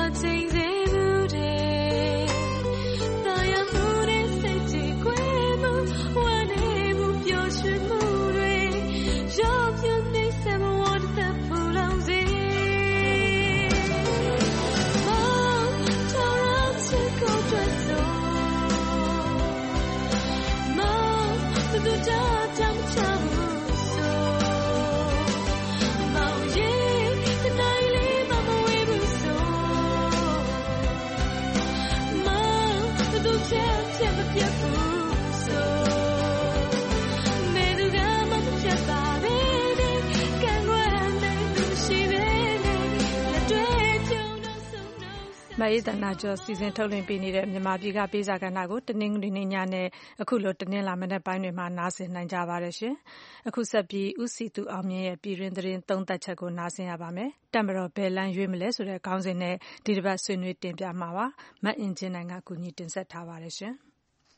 B: မအေးသန္တာကျော်စီစဉ်ထုတ်လွှင့်ပေးနေတဲ့မြန်မာပြည်ကပေးစာကဏ္ဍကိုတနင်္ဂနွေနေ့ညနဲ့အခုလိုတနင်္လာမနက်ပိုင်းတွေမှာနားဆင်နိုင်ကြပါတယ်ရှင်။အခုဆက်ပြီးဦးစီသူအောင်မြင့်ရဲ့ပြည်တွင်းသတင်းသုံးသပ်ချက်ကိုနားဆင်ရပါမယ်။တပ်မတော်ဘယ်လမ်းရွေးမလဲဆိုတဲ့ခေါင်းစဉ်နဲ့ဒီတစ်ပတ်ဆွေးနွေးတင်ပြမှာပါ။မအင်ဂျင်နိုင်ကကူညီတင်ဆက်ထားပါတယ်ရှင်။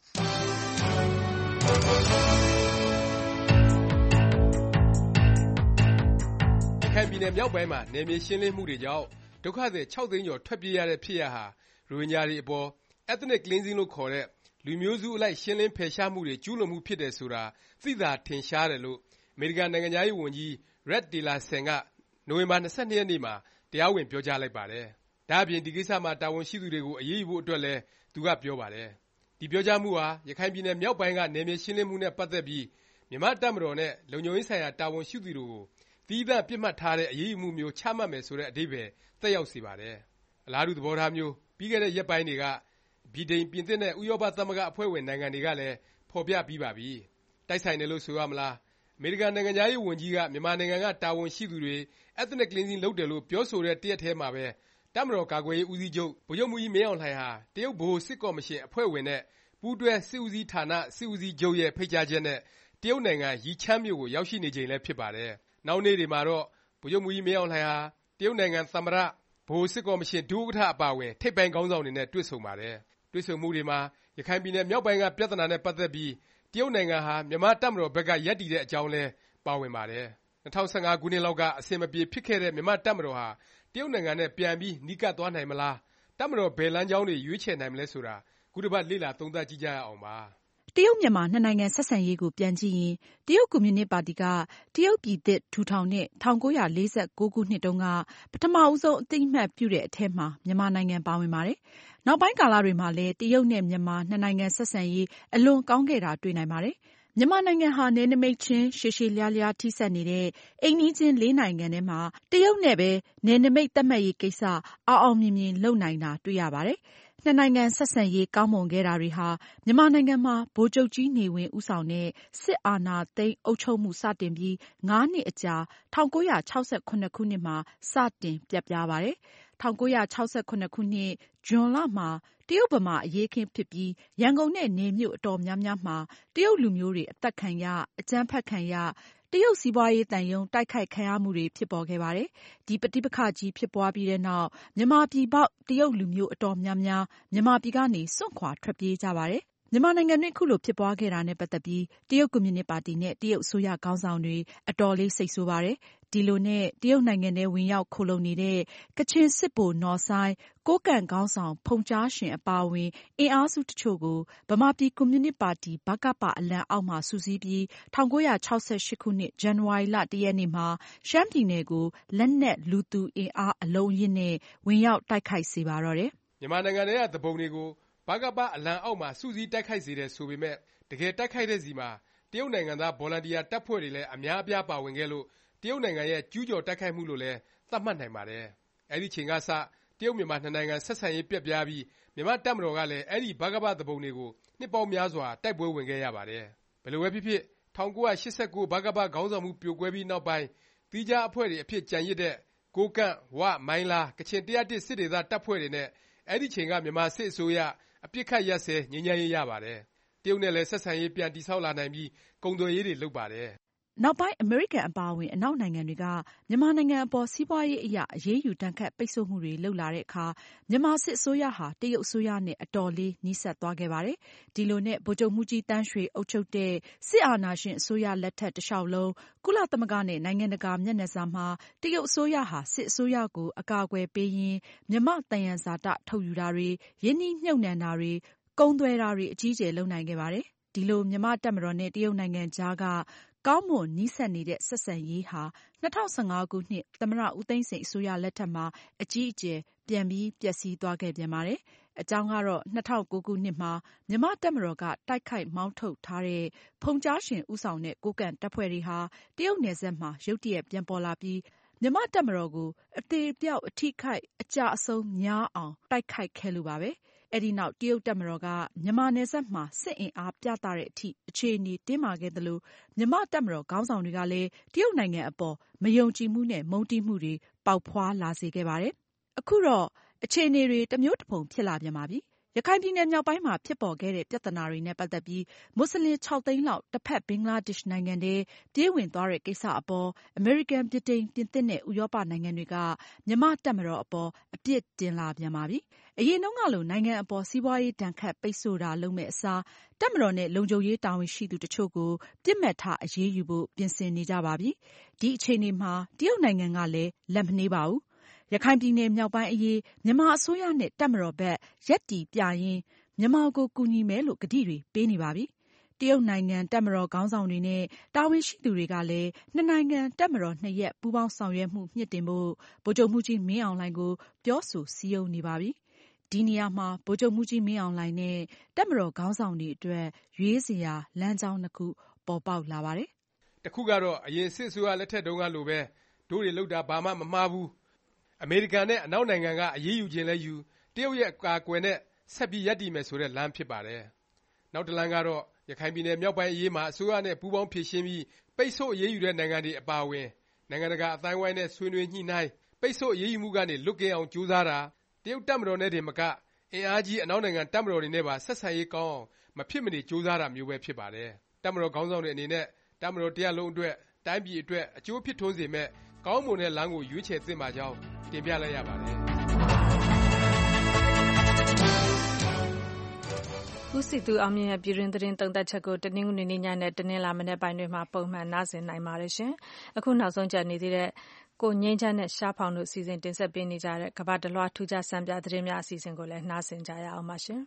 M: ရခိုင်ပြည်နယ်မြောက်ပိုင်းမှာနယ်မြေရှင်းလင်းမှုတွေကြောင့်ဒုက္ခသည်ခြောက်သိန်းကျော်ထွက်ပြေးရတဲ့ဖြစ်ရပ်ဟာရိုဟင်ဂျာတွေအပေါ် ethnic cleansing လို့ခေါ်တဲ့လူမျိုးစုအလိုက်ရှင်းလင်းဖယ်ရှားမှုတွေကျူးလွန်မှုဖြစ်တယ်ဆိုတာသိသာထင်ရှားတယ်လို့အမေရိကန်နိုင်ငံသားရေးဝန်ကြီး Rex Tillerson ကနိုဝင်ဘာ၂၂ရက်နေ့မှာတရားဝင်ပြောကြားလိုက်ပါတယ်။ဒါ့အပြင်ဒီကိစ္စမှာတာဝန်ရှိသူတွေကိုအရေးယူဖို့အတွက်လည်းသူကပြောပါတယ်။ဒီပြောကြားမှုဟာရခိုင်ပြည်နယ်မြောက်ပိုင်းကနယ်မြေရှင်းလင်းမှုနဲ့ပတ်သက်ပြီးမြန်မာတပ်မတော်နဲ့လုံခြုံရေးဆိုင်ရာတာဝန်ရှိသူတွေကိုသီးသန့်ပြစ်မှတ်ထားတဲ့အရေးယူမှုမျိုးချမှတ်မယ်ဆိုတဲ့အဓိပ္ပါယ်သက်ရောက်စေပါတယ်။အလားတူသဘောထားမျိုးပြီးခဲ့တဲ့ရက်ပိုင်းတွေကဗြိတိန်ပြင်သစ်နဲ့ဥရောပသမဂ္ဂအဖွဲ့ဝင်နိုင်ငံတွေကလည်းဖော်ပြပြီးပါပြီ။တိုက်ဆိုင်တယ်လို့ဆိုရမလား။အမေရိကန်နိုင်ငံသားရေးဝန်ကြီးကမြန်မာနိုင်ငံကတာဝန်ရှိသူတွေ ethnic cleansing လုပ်တယ်လို့ပြောဆိုတဲ့တရက်ထဲမှာပဲတပ်မတော်ကာကွယ်ရေးဦးစီးချုပ်ဗိုလ်ချုပ်မှူးကြီးမင်းအောင်လှိုင်ဟာတရုတ်ဗဟိုစစ်ကော်မရှင်အဖွဲ့ဝင်နဲ့ပူးတွဲစစ်ဦးစီးဌာနစစ်ဦးစီးချုပ်ရဲ့ဖိတ်ကြားချက်နဲ့တရုတ်နိုင်ငံရီချမ်းမြို့ကိုရောက်ရှိနေချိန်လည်းဖြစ်ပါတယ်။နောက်နေ့တွေမှာတော့ဗိုလ်ချုပ်မှူးကြီးမင်းအောင်လှိုင်ဟာတရုတ်နိုင်ငံသမ္မတဗဟိုစစ်ကော်မရှင်ဒုဥက္ကဋ္ဌအပါအဝင်ထိပ်ပိုင်းခေါင်းဆောင်တွေနဲ့တွေ့ဆုံပါတယ်။တွေ့ဆုံမှုတွေမှာရခိုင်ပြည်နယ်မြောက်ပိုင်းကပြဿနာနဲ့ပတ်သက်ပြီးတရုတ်နိုင်ငံဟာမြန်မာတပ်မတော်ဘက်ကရပ်တည်တဲ့အကြောင်းလဲပါဝင်ပါတယ်။၂၀၁၅ခုနှစ်လောက်ကအဆင်မပြေဖြစ်ခဲ့တဲ့မြန်မာတပ်မတော်ဟာတရုတ်နိုင်ငံနဲ့ပြန်ပြီးနီးကပ်သွားနိုင်မလား။တပ်မတော်ဘယ်လမ်းကြောင်းတွေရွေးချယ်နိုင်မလဲဆိုတာခုတစ်ပတ်လေ့လာသုံးသပ်ကြည့်ကြရအောင်ပါ။
J: တရုတ်မြန်မာနှစ်နိုင်ငံဆက်ဆံရေးကိုပြန်ကြည့်ရင်တရုတ်ကွန်မြူနစ်ပါတီကတရုတ်ပြည်သစ်ထူထောင်တဲ့၁၉၄၉ခုနှစ်တုန်းကပထမဦးဆုံးအသိအမှတ်ပြုတဲ့အထက်မှာမြန်မာနိုင်ငံပါဝင်ပါတယ်။နောက်ပိုင်းကာလတွေမှာလည်းတရုတ်နဲ့မြန်မာနှစ်နိုင်ငံဆက်ဆံရေးအလွန်ကောင်းခဲ့တာတွေ့နိုင်ပါတယ်။မြန်မာနိုင်ငံဟာနယ်နိမိတ်ချင်းရှည်ရှည်လျားလျားထိစပ်နေတဲ့အိမ်နီးချင်းလေးနိုင်ငံထဲမှာတရုတ်နဲ့ပဲနယ်နိမိတ်သတ်မှတ်ရေးကိစ္စအောင်အောင်မြင်မြင်လုပ်နိုင်တာတွေ့ရပါတယ်။နှစ်နိုင်ငံဆက်ဆံရေးကောင်းမွန်ခဲ့တာတွေဟာမြန်မာနိုင်ငံမှာဗိုလ်ချုပ်ကြီးနေဝင်းဦးဆောင်တဲ့စစ်အာဏာသိမ်းအုပ်ချုပ်မှုစတင်ပြီးငါးနှစ်အကြာ၁၉၆၇ခုနှစ်မှာစတင်ပျက်ပြားပါတယ်။၁၉၆၇ခုနှစ်ဇွန်လမှာတရုတ်ဗမာအရေးအခင်းဖြစ်ပြီးရန်ကုန်နဲ့နယ်မြို့အတော်များများမှာတရုတ်လူမျိုးတွေအသတ်ခံရအကြမ်းဖက်ခံရတရုတ်စီးပွားရေးသံရုံးတိုက်ခိုက်ခံရမှုတွေဖြစ်ပေါ်ခဲ့ပါတယ်။ဒီပဋိပက္ခကြီးဖြစ်ပွားပြီးတဲ့နောက်မြန်မာပြည်ပေါက်တရုတ်လူမျိုးအတော်များများမြန်မာပြည်ကနေစွန့်ခွာထွက်ပြေးကြပါတယ်။မြန်မာနိုင်ငံတွင်းခုလိုဖြစ်ပွားခဲ့တာနဲ့ပတ်သက်ပြီးတရုတ်ကွန်မြူနစ်ပါတီနဲ့တရုတ်အစိုးရခေါင်းဆောင်တွေအတော်လေးစိတ်ဆိုးပါတယ်။ဒီလိုနဲ့တရုတ်နိုင်ငံထဲဝင်ရောက်ခိုလှုံနေတဲ့ကချင်စစ်ဗိုလ်နော်ဆိုင်းကိုးကန့်ခေါင်းဆောင်ဖုန်ကြားရှင်အပါအဝင်အင်အားစုတချို့ကိုဗမာပြည်ကွန်မြူနစ်ပါတီဗကပအလံအောက်မှာစုစည်းပြီး၁၉၆၈ခုနှစ်ဇန်နဝါရီလတရက်နေ့မှာရှမ်းပြည်နယ်ကိုလက်နက်လူသူအင်အားအလုံးအရင်းနဲ့ဝင်ရောက်တိုက်ခိုက်စေပါတော့တယ်
M: ။မြန်မာနိုင်ငံထဲကသူပုန်တွေကိုဗကပအလံအောက်မှာစုစည်းတိုက်ခိုက်စေတယ်ဆိုပေမဲ့တကယ်တိုက်ခိုက်တဲ့စီမှာတရုတ်နိုင်ငံသားဗော်လန်တီယာတပ်ဖွဲ့တွေလည်းအများအပြားပါဝင်ခဲ့လို့တရုတ်နိုင်ငံရဲ့ကျူးကျော်တိုက်ခိုက်မှုလို့လည်းသတ်မှတ်နိုင်ပါတယ်။အဲဒီချိန်ကစတရုတ်မြန်မာနှစ်နိုင်ငံဆက်ဆံရေးပြက်ပြားပြီးမြန်မာတပ်မတော်ကလည်းအဲဒီဗကပသူပုန်တွေကိုနှစ်ပေါင်းများစွာတိုက်ပွဲဝင်ခဲ့ရပါတယ်။ဘယ်လိုပဲဖြစ်ဖြစ်၁၉၈၉ဗကပခေါင်းဆောင်မှုပြိုကွဲပြီးနောက်ပိုင်းသီးခြားအဖွဲ့တွေအဖြစ်ကြံရစ်တဲ့ကိုးကန့်ဝမိုင်းလားကချင်၁၀၁စစ်ဒေသတပ်ဖွဲ့တွေနဲ့အဲဒီချိန်ကမြန်မာစစ်အစိုးရအပစ်ခတ်ရပ်စဲငြိမ်းချမ်းရေးရပါတယ်။တရုတ်နဲ့လည်းဆက်ဆံရေးပြန်တည်ဆောက်လာနိုင်ပြီးကုန်သွယ်ရေးတွေလုပ်ပါတယ်
J: နောက်ပိုင်းအမေရိကန်အပါအဝင်အနောက်နိုင်ငံတွေကမြန်မာနိုင်ငံအပေါ်စီးပွားရေးအရအရေးယူဒဏ်ခတ်ပိတ်ဆို့မှုတွေလုပ်လာတဲ့အခါမြန်မာစစ်အစိုးရဟာတရုတ်အစိုးရနဲ့အတော်လေးနီးစပ်သွားခဲ့ပါတယ်။ဒီလိုနဲ့ဗိုလ်ချုပ်မှူးကြီးသန်းရွှေအုပ်ချုပ်တဲ့စစ်အာဏာရှင်အစိုးရလက်ထက်တလျှောက်လုံးကုလသမဂ္ဂနဲ့နိုင်ငံတကာမျက်နှာစာမှာတရုတ်အစိုးရဟာစစ်အစိုးရကိုအကာအကွယ်ပေးရင်းမြန်မာသယံဇာတထုတ်ယူတာတွေရင်းနှီးမြှုပ်နှံတာတွေကုန်သွယ်တာတွေအကြီးအကျယ်လုပ်နိုင်ခဲ့ပါတယ်။ဒီလိုမြန်မာတပ်မတော်နဲ့တရုတ်နိုင်ငံကြားကကောင်းမွန်နီးစပ်နေတဲ့ဆက်ဆံရေးဟာ၂၀၁၅ခုနှစ်သမ္မတဦးသိန်းစိန်အစိုးရလက်ထက်မှာအကြီးအကျယ်ပြန်ပြီးပျက်စီးသွားခဲ့ပြန်ပါတယ်။အကြောင်းကတော့၂၀၀၉ခုနှစ်မှာမြန်မာတပ်မတော်ကတိုက်ခိုက်မောင်းထုတ်ထားတဲ့ဖုန်ကြားရှင်ဦးဆောင်တဲ့ကိုးကန့်တပ်ဖွဲ့တွေဟာတရုတ်နယ်စပ်မှာရုတ်တရက်ပြန်ပေါ်လာပြီးမြန်မာတပ်မတော်ကိုအသေအပျောက်အထိခိုက်အကျအဆုံးများအောင်တိုက်ခိုက်ခဲ့လို့ပါပဲ။အဲဒီနောက်တရုတ်တပ်မတော်ကမြန်မာနယ်စပ်မှာစစ်အင်အားပြသတဲ့အထိအခြေအနေတင်းမာခဲ့သလိုမြန်မာတပ်မတော်ခေါင်းဆောင်တွေကလည်းတရုတ်နိုင်ငံအပေါ်မယုံကြည်မှုနဲ့မုန်းတီးမှုတွေပေါက်ဖွားလာစေခဲ့ပါတယ်။အခုတော့အခြေအနေတွေတမျိုးတဖုံဖြစ်လာပြန်ပါပြီ။ရခိုင်ပြည်နယ်မြောက်ပိုင်းမှာဖြစ်ပေါ်ခဲ့တဲ့ပြဿနာတွေနဲ့ပတ်သက်ပြီးမွတ်စလင်ခြောက်သိန်းလောက်တစ်ဖက်ဘင်္ဂလားဒေ့ရှ်နိုင်ငံထဲပြေးဝင်သွားတဲ့ကိစ္စအပေါ်အမေရိကန်ဗြိတိန်ပြင်သစ်နဲ့ဥရောပနိုင်ငံတွေကမြန်မာတပ်မတော်အပေါ်အပြစ်တင်လာပြန်ပါပြီ။အရင်တုန်းကလိုနိုင်ငံအပေါ်စီးပွားရေးဒဏ်ခတ်ပိတ်ဆို့တာလုပ်မဲ့အစားတပ်မတော်နဲ့လုံခြုံရေးတာဝန်ရှိသူတချို့ကိုပြစ်မှတ်ထားအရေးယူဖို့ပြင်ဆင်နေကြပါပြီ။ဒီအခြေအနေမှာတရုတ်နိုင်ငံကလည်းလက်မနှေးပါဘူး။ရခိုင်ပြည်နယ်မြောက်ပိုင်းအရေးမြန်မာအစိုးရနဲ့တပ်မတော်ဘက်ရပ်တည်ပြရင်းမြန်မာကိုကူညီမယ်လို့ကတိတွေပေးနေပါပြီ။တရုတ်နိုင်ငံတပ်မတော်ခေါင်းဆောင်တွေနဲ့တာဝန်ရှိသူတွေကလည်းနှစ်နိုင်ငံတပ်မတော်နှစ်ရပ်ပူးပေါင်းဆောင်ရွက်မှုမြှင့်တင်ဖို့ဗိုလ်ချုပ်မှူးကြီးမင်းအောင်လှိုင်ကိုပြောဆိုစည်းရုံးနေပါပြီ။ဒီနေရာမှာဗိုလ်ချုပ်မှူးကြီးမင်းအောင်လှိုင်နဲ့တပ်မတော်ခေါင်းဆောင်တွေအတွက်ရွေးစရာလမ်းကြောင်းနှစ်ခုပေါ်ပေါက်လာပါတယ်
M: ။တစ်ခုကတော့အရင်စစ်အစိုးရလက်ထက်တုန်းကလိုပဲတို့တွေလောက်တာဘာမှမမှားဘူးအမေရိကန်နဲ့အနောက်နိုင်ငံကအရေးယူခြင်းလဲယူတရုတ်ရဲ့အကာအကွယ်နဲ့ဆက်ပြီးရပ်တည်မယ်ဆိုတဲ့လမ်းဖြစ်ပါတယ်။နောက်တစ်လမ်းကတော့ရခိုင်ပြည်နယ်မြောက်ပိုင်းအရေးမှာအစိုးရနဲ့ပူးပေါင်းဖြေရှင်းပြီးပိတ်ဆို့အရေးယူတဲ့နိုင်ငံတွေအပါအဝင်နိုင်ငံတကာအတိုင်းဝိုင်းနဲ့ဆွေးနွေးညှိနှိုင်းပိတ်ဆို့အရေးယူမှုကနေလွတ်ကင်းအောင်ကြိုးစားတာတရုတ်တပ်မတော်နဲ့တင်မကအင်အားကြီးအနောက်နိုင်ငံတပ်မတော်တွေနဲ့ပါဆက်ဆံရေးကောင်းအောင်မဖြစ်မနေကြိုးစားတာမျိုးပဲဖြစ်ပါတယ်။တပ်မတော်ခေါင်းဆောင်တွေအနေနဲ့တပ်မတော်တရားလုံးအတွက်တိုင်းပြည်အတွက်အကျိုးဖြစ်ထွန်းစေမဲ့ကောင်းမွန်တဲ့လမ်းကိုရွေးချယ်သင့်ပါကြောင်းတင်ပြလိုက်ရပါတယ်
B: ။ဦးစီသူအောင်မြင့်ရဲ့ပြည်တွင်းသတင်းသုံးသပ်ချက်ကိုတနင်္ဂနွေနေ့ညနဲ့တနင်္လာမနေ့ပိုင်းတွေမှာပုံမှန်နားဆင်နိုင်ပါတယ်ရှင်။အခုနောက်ဆုံးကြနေသေးတဲ့ကိုငိမ့်ချမ်းနဲ့ရှားဖောင်တို့အစီအစဉ်တင်ဆက်ပေးနေကြတဲ့ကမ္ဘာတလွှားထူးခြားစံပြသတင်းများအစီအစဉ်ကိုလည်းနားဆင်ကြရအောင်ပါရှင်။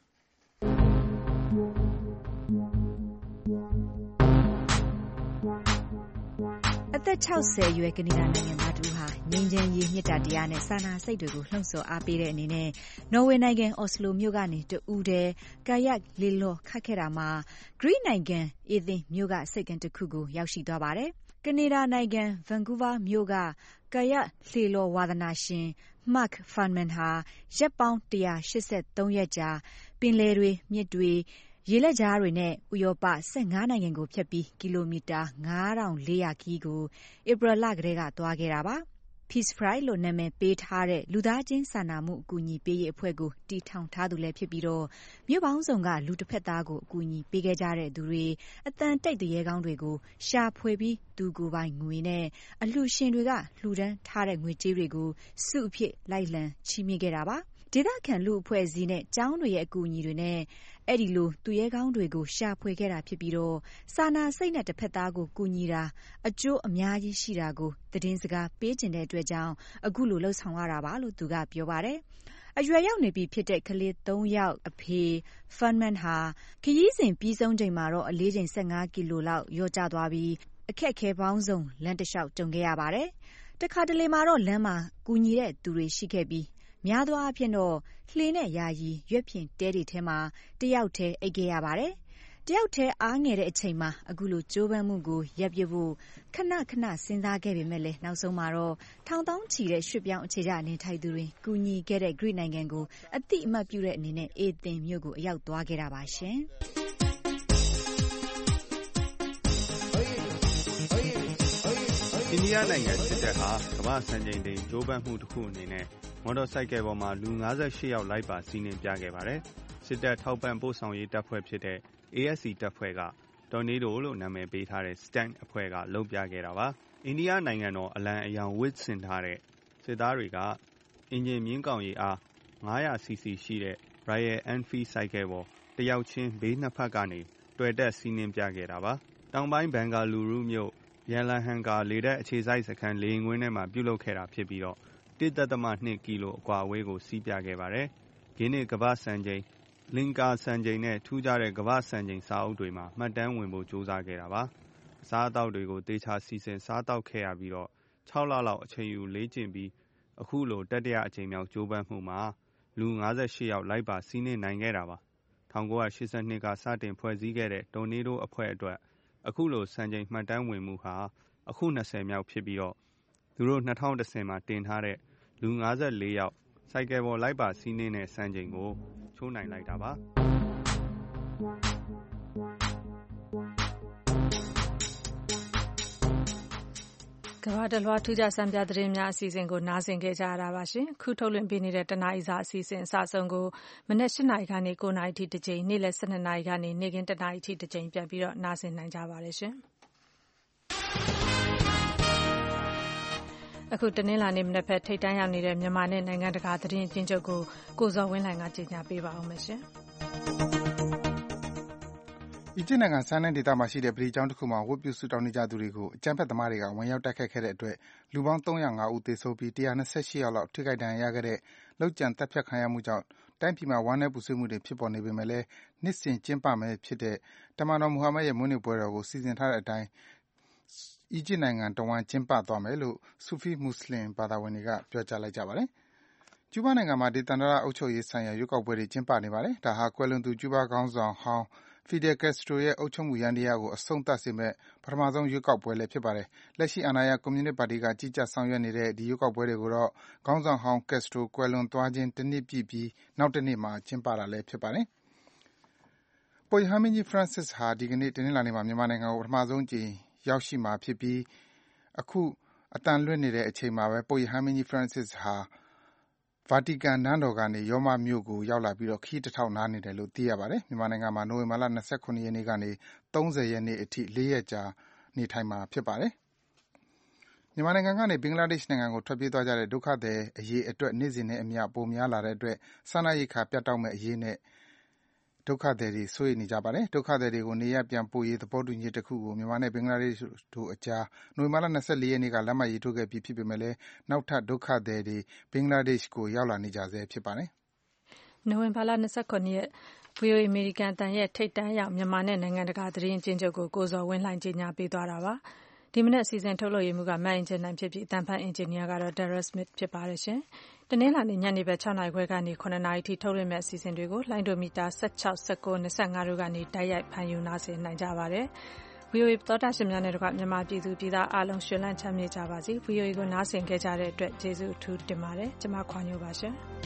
S: အသက်၆၀အရွယ်ကနေဒါနိုင်ငံသားတူဟာငြိမ်းချမ်းရေးမြစ်တာတရားနဲ့စာနာစိတ်တွေကိုလှုံ့ဆော်အားပေးတဲ့အနေနဲ့နော်ဝေနိုင်ငံအော်စလိုမြို့ကနေတူးတဲ့ကာယက်လေလောခတ်ခဲ့တာမှာဂရိနိုင်ငံအေသင်မြို့ကစိတ်ကံတစ်ခုကိုရောက်ရှိသွားပါတယ်။ကနေဒါနိုင်ငံဗန်ကူးဗားမြို့ကကာယက်လေလောဝါသနာရှင်မတ်ဖန်မန်ဟာရက်ပေါင်း၁၈၃ရက်ကြာပင်လယ်တွေမြစ်တွေရေလက်ကြားတွေနဲ့ဥရောပ၁၅နိုင်ငံကိုဖြတ်ပြီးကီလိုမီတာ၅ထောင်၄ရာခီးကိုဧပြီလကတည်းကသွားခဲ့တာပါ။ Peace Pride လို့နာမည်ပေးထားတဲ့လူသားချင်းစာနာမှုအကူအညီပေးရေးအဖွဲ့ကိုတည်ထောင်ထားသူလည်းဖြစ်ပြီးတော့မြို့ပေါင်းစုံကလူတစ်ဖက်သားကိုအကူအညီပေးခဲ့ကြတဲ့သူတွေအတန်တိတ်တရေကောင်းတွေကိုရှာဖွေပြီးသူကိုယ်ပိုင်ငွေနဲ့အလှူရှင်တွေကလှူဒန်းထားတဲ့ငွေကြေးတွေကိုစုအဖြစ်လိုက်လံချီးမြှင့်ခဲ့တာပါ။ဒေသခံလူအဖွဲ့အစည်းနဲ့ကျောင်းတွေရဲ့အကူအညီတွေနဲ့အဲ့ဒီလိုသူရဲကောင်းတွေကိုရှာဖွေခဲ့တာဖြစ်ပြီးတော့စာနာစိတ်နဲ့တစ်ဖက်သားကိုကူညီတာအကျိုးအများကြီးရှိတာကိုသတင်းစကားပေးကျင်တဲ့အတွက်ကြောင့်အခုလိုလှုပ်ဆောင်ရတာပါလို့သူကပြောပါတယ်။အရွယ်ရောက်နေပြီဖြစ်တဲ့ကလေး၃ယောက်အဖေဖန်မန်ဟာခရီးစဉ်ပြီးဆုံးချိန်မှာတော့အလေးချိန်၁၅ကီလိုလောက်လျော့ကျသွားပြီးအခက်အခဲပေါင်းစုံလမ်းတစ်လျှောက်ကြုံခဲ့ရပါတယ်။တခါတလေမှာတော့လမ်းမှာကူညီတဲ့သူတွေရှိခဲ့ပြီးများသောအားဖြင့်တော့လှေနဲ့ယာယီရွက်ဖြင့်တဲတွေထဲမှာတယောက်တည်းအိပ်ခဲ့ရပါတယ်။တယောက်တည်းအားငယ်တဲ့အချိန်မှာအခုလိုကြိုးပမ်းမှုကိုရပ်ပစ်ဖို့ခဏခဏစဉ်းစားခဲ့ပေမဲ့လည်းနောက်ဆုံးမှာတော့ထောင်တောင်းချီတဲ့ရွှေ့ပြောင်းအခြေချနေထိုင်သူတွေကူညီခဲ့တဲ့ဂရိနိုင်ငံကိုအတိအမှတ်ပြုတဲ့အနေနဲ့အေသင်မြို့ကိုအရောက်သွားခဲ့တာပါရှင်။
T: အိန္ဒိယနိုင်ငံစစ်တပ်ဟာကမ္ဘာ့စံချိန်တင်ကြိုးပမ်းမှုတစ်ခုအနေနဲ့မော်တော်ဆိုင်ကယ်ပေါ်မှာလူ၅၈ယောက်လိုက်ပါစီးနင်းပြခဲ့ပါတယ်။စစ်တပ်ထောက်ပံ့ပို့ဆောင်ရေးတပ်ဖွဲ့ဖြစ်တဲ့ အေ အက်ဖ် စီ တပ်ဖွဲ့ကတ Tornado လို့နာမည်ပေးထားတဲ့ Stand အဖွဲ့ကလုပ်ပြခဲ့တာပါ။အိန္ဒိယနိုင်ငံတော်အလံအရောင်ဝတ်ဆင်ထားတဲ့စစ်သားတွေကအင်ဂျင်မြင်းကောင်ရည်အား၅၀၀စီစီ ရှိတဲ့ Royal Enfield ဆိုင်ကယ်ပေါ်တယောက်ချင်းဘေးနှစ်ဖက်ကနေတွေ့တက်စီးနင်းပြခဲ့တာပါ။တောင်ပိုင်းဘန်ဂါလူရုမြို့ရန်လဟန်ကာလေတပ်အခြေစိုက်စခန်းလေယာဉ်ကွင်းထဲမှာပြုလုပ်ခဲ့တာဖြစ်ပြီးတော့တစ်ဒသမနှစ်ကီလိုအကွာအဝေးကိုစီးပြခဲ့ပါတယ်။ဂင်းနစ်ကမ္ဘာ့စံချိန်လင်ကာစံချိန်နဲ့ထူးခြားတဲ့ကမ္ဘာ့စံချိန်စာအုပ်တွေမှာမှတ်တမ်းဝင်ဖို့ကြိုးစားခဲ့တာပါ။အစားအသောက်တွေကိုတေချာစီစဉ်စားတောက်ခဲ့ရပြီးတော့၆လလောက်အချိန်ယူလေ့ကျင့်ပြီးအခုလိုတတိယအကြိမ်မြောက်ကြိုးပမ်းမှုမှာလူ၅၈ယောက်လိုက်ပါစီးနင်းနိုင်ခဲ့တာပါ။၁၉၈၂ကစတင်ဖွဲ့စည်းခဲ့တဲ့တိုနေတိုအဖွဲ့အတွက်အခုလိုစံချိန်မှတ်တမ်းဝင်မှုဟာအခု၂၀မြောက်ဖြစ်ပြီးတော့သူတို့၂၀၁၀မှာတင်ထားတဲ့လူ၅၄ယောက်ဆိုင်ကယ်ပေါ်လိုက်ပါစီးနင်းတဲ့စံချိန်ကိုချိုးနိုင်လိုက်တာပါ။
B: ကမ္ဘာတလွှားထူးခြားစံပြသတင်းများအစီအစဉ်ကိုနားဆင်ခဲ့ကြရတာပါရှင်။ခုထုတ်လွှင့်ပေးနေတဲ့တနားရီစာအစီအစဉ်အစဆုံးကိုမနက်၈နာရီကနေ၉နာရီထိတစ်ကြိမ်နေ့လယ်၁၂နာရီကနေနေ့ခင်း၁နာရီထိတစ်ကြိမ်ပြန်ပြီးတော့နားဆင်နိုင်ကြပါတယ်ရှင်။အခုတနင်္လာနေ့မနက်ဖက်ထိပ်တန်းရောက်နေတဲ့မြန်မာနဲ့နိုင်ငံတကာသတင်းအကျဉ်းချုပ်ကိုကိုဇော်ဝင်းလှိုင်ကကြေညာပေးပါအောင်မယ်ရှင်။
C: အီဂျစ်နိုင်ငံဆာနန်ဒေသမှာရှိတဲ့ဗလီကျောင်းတစ်ခုမှာဝတ်ပြုဆုတောင်းနေကြသူတွေကိုအကြမ်းဖက်သမားတွေကဝင်ရောက်တိုက်ခိုက်ခဲ့တဲ့အတွက်လူပေါင်း၃၀၅ဦးသေဆုံးပြီး၁၂၈ယောက်လောက်ထိခိုက်ဒဏ်ရာရခဲ့တဲ့လုပ်ကြံသတ်ဖြတ်ခံရမှုကြောင့်တိုင်းပြည်မှာဝမ်းနည်းပူဆွေးမှုတွေဖြစ်ပေါ်နေပေမဲ့လည်းနှစ်စဉ်ကျင်းပမယ်ဖြစ်တဲ့တမန်တော်မူဟာမက်ရဲ့မွေးနေ့ပွဲတော်ကိုစီစဉ်ထားတဲ့အတိုင်းအီဂျစ်နိုင်ငံတဝန်းကျင်းပသွားမယ်လို့ဆူဖီမွတ်ဆလင်ဘာသာဝင်တွေကပြောကြားလိုက်ကြပါတယ်။ကျူးဘားနိုင်ငံမှာဒေသန္တရအုပ်ချုပ်ရေးဆိုင်ရာရွေးကောက်ပွဲတွေကျင်းပနေပါတယ်။ဒါဟာကွယ်လွန်သူကျူးဘားခေါင်းဆောင်ဟောင်းFidel Castro ရဲ့အုပ်ချုပ်မှုယန္တရားကိုအဆုံးသတ်စေမယ့်ပထမဆုံးရွေးကောက်ပွဲလည်းဖြစ်ပါတယ်။လက်ရှိအာဏာရကွန်မြူနစ်ပါတီကကြီးကြပ်ဆောင်ရွက်နေတဲ့ဒီရွေးကောက်ပွဲတွေကိုတော့ခေါင်းဆောင်ဟောင်း Castro ကွယ်လွန်သွားခြင်းတနှစ်ပြည့်ပြီးနောက်တနေ့မှာကျင်းပတာလည်းဖြစ်ပါတယ်။ပုပ်ရဟန်းမင်းကြီး Francis ဟာဒီကနေ့တနင်္လာနေ့မှာမြန်မာနိုင်ငံကိုပထမဆုံးအကြိမ်ရောက်ရှိမှာဖြစ်ပြီးအခုအသံလွှင့်နေတဲ့အချိန်မှာပဲပုပ်ရဟန်းမင်းကြီး Francis ဟာဗာတီကန်နန်းတော်ကနေရောမမြို့ကိုရောက်လာပြီးခရီးတထောက်နားနေတယ်လို့သိရပါတယ်။မြန်မာနိုင်ငံမှာနိုဝင်ဘာလ၂၇ရက်နေ့ကနေ၃၀ရက်နေ့အထိ၄ရက်ကြာနေထိုင်မှာဖြစ်ပါတယ်။မြန်မာနိုင်ငံကနေဘင်္ဂလားဒေ့ရှ်နိုင်ငံကိုထွက်ပြေးသွားကြတဲ့ဒုက္ခသည်အရေအတွက်နေ့စဉ်နဲ့အမျှပိုများလာတဲ့အတွက်စားနပ်ရိက္ခာပြတ်တောက်မယ့်အရေးနဲ့ဒုက္ခသည်တွေစိုးရိမ်နေကြပါတယ်။ဒုက္ခသည်တွေကိုနေရပ်ပြန်ပို့ရေးသဘောတူညီချက်တစ်ခုကိုမြန်မာနဲ့ဘင်္ဂလားဒေ့ရှ်တို့အကြားနိုဝင်ဘာလ၂၄ရက်နေ့ကလက်မှတ်ရေးထိုးခဲ့ပြီးဖြစ်ပေမဲ့လည်းနောက်ထပ်ဒုက္ခသည်တွေဘင်္ဂလားဒေ့ရှ်ကိုရောက်လာနေကြဆဲဖြစ်ပါတယ်
B: ။နိုဝင်ဘာလ၂၇ရက် ဗွီအိုအေအမေရိကန်အသံရဲ့ထိပ်တန်းရောက်မြန်မာနဲ့နိုင်ငံတကာသတင်းအကျဉ်းချုပ်ကိုကိုဇော်ဝင်းလှိုင်ကြေညာပေးသွားတာပါ။ဒီမနက်အစီအစဉ်ထုတ်လုပ်ရေးမှူးကမတ်အင်ဂျင်နိုင်ဖြစ်ပြီးအသံဖတ်အင်ဂျင်နီယာကတော့ Darrell Smith ဖြစ်ပါတယ်ရှင်။တနင်္လာနေ့ညနေဘက်၆နာရီခွဲကနေ၇နာရီထိထုတ်လွှင့်မယ့်အစီအစဉ်တွေကိုလိုင်းဒိုမီတာ၁၆၊၁၉၊၂၅တို့ကနေတိုက်ရိုက်ဖန်ယူနားဆင်နိုင်ကြပါတယ်။ ဗွီအိုအေသောတာရှင်များနဲ့တကွမြန်မာပြည်သူပြည်သားအားလုံးရှင်လန်းချမ်းမြေ့ကြပါစေ။ ဗွီအိုအေကိုနားဆင်ခဲ့ကြတဲ့အတွက်ကျေးဇူးအထူးတင်ပါတယ်။ကျွန်မခွာညိုပါရှင်။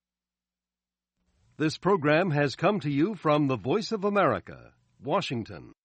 A: This program has come to you from the Voice of America, Washington.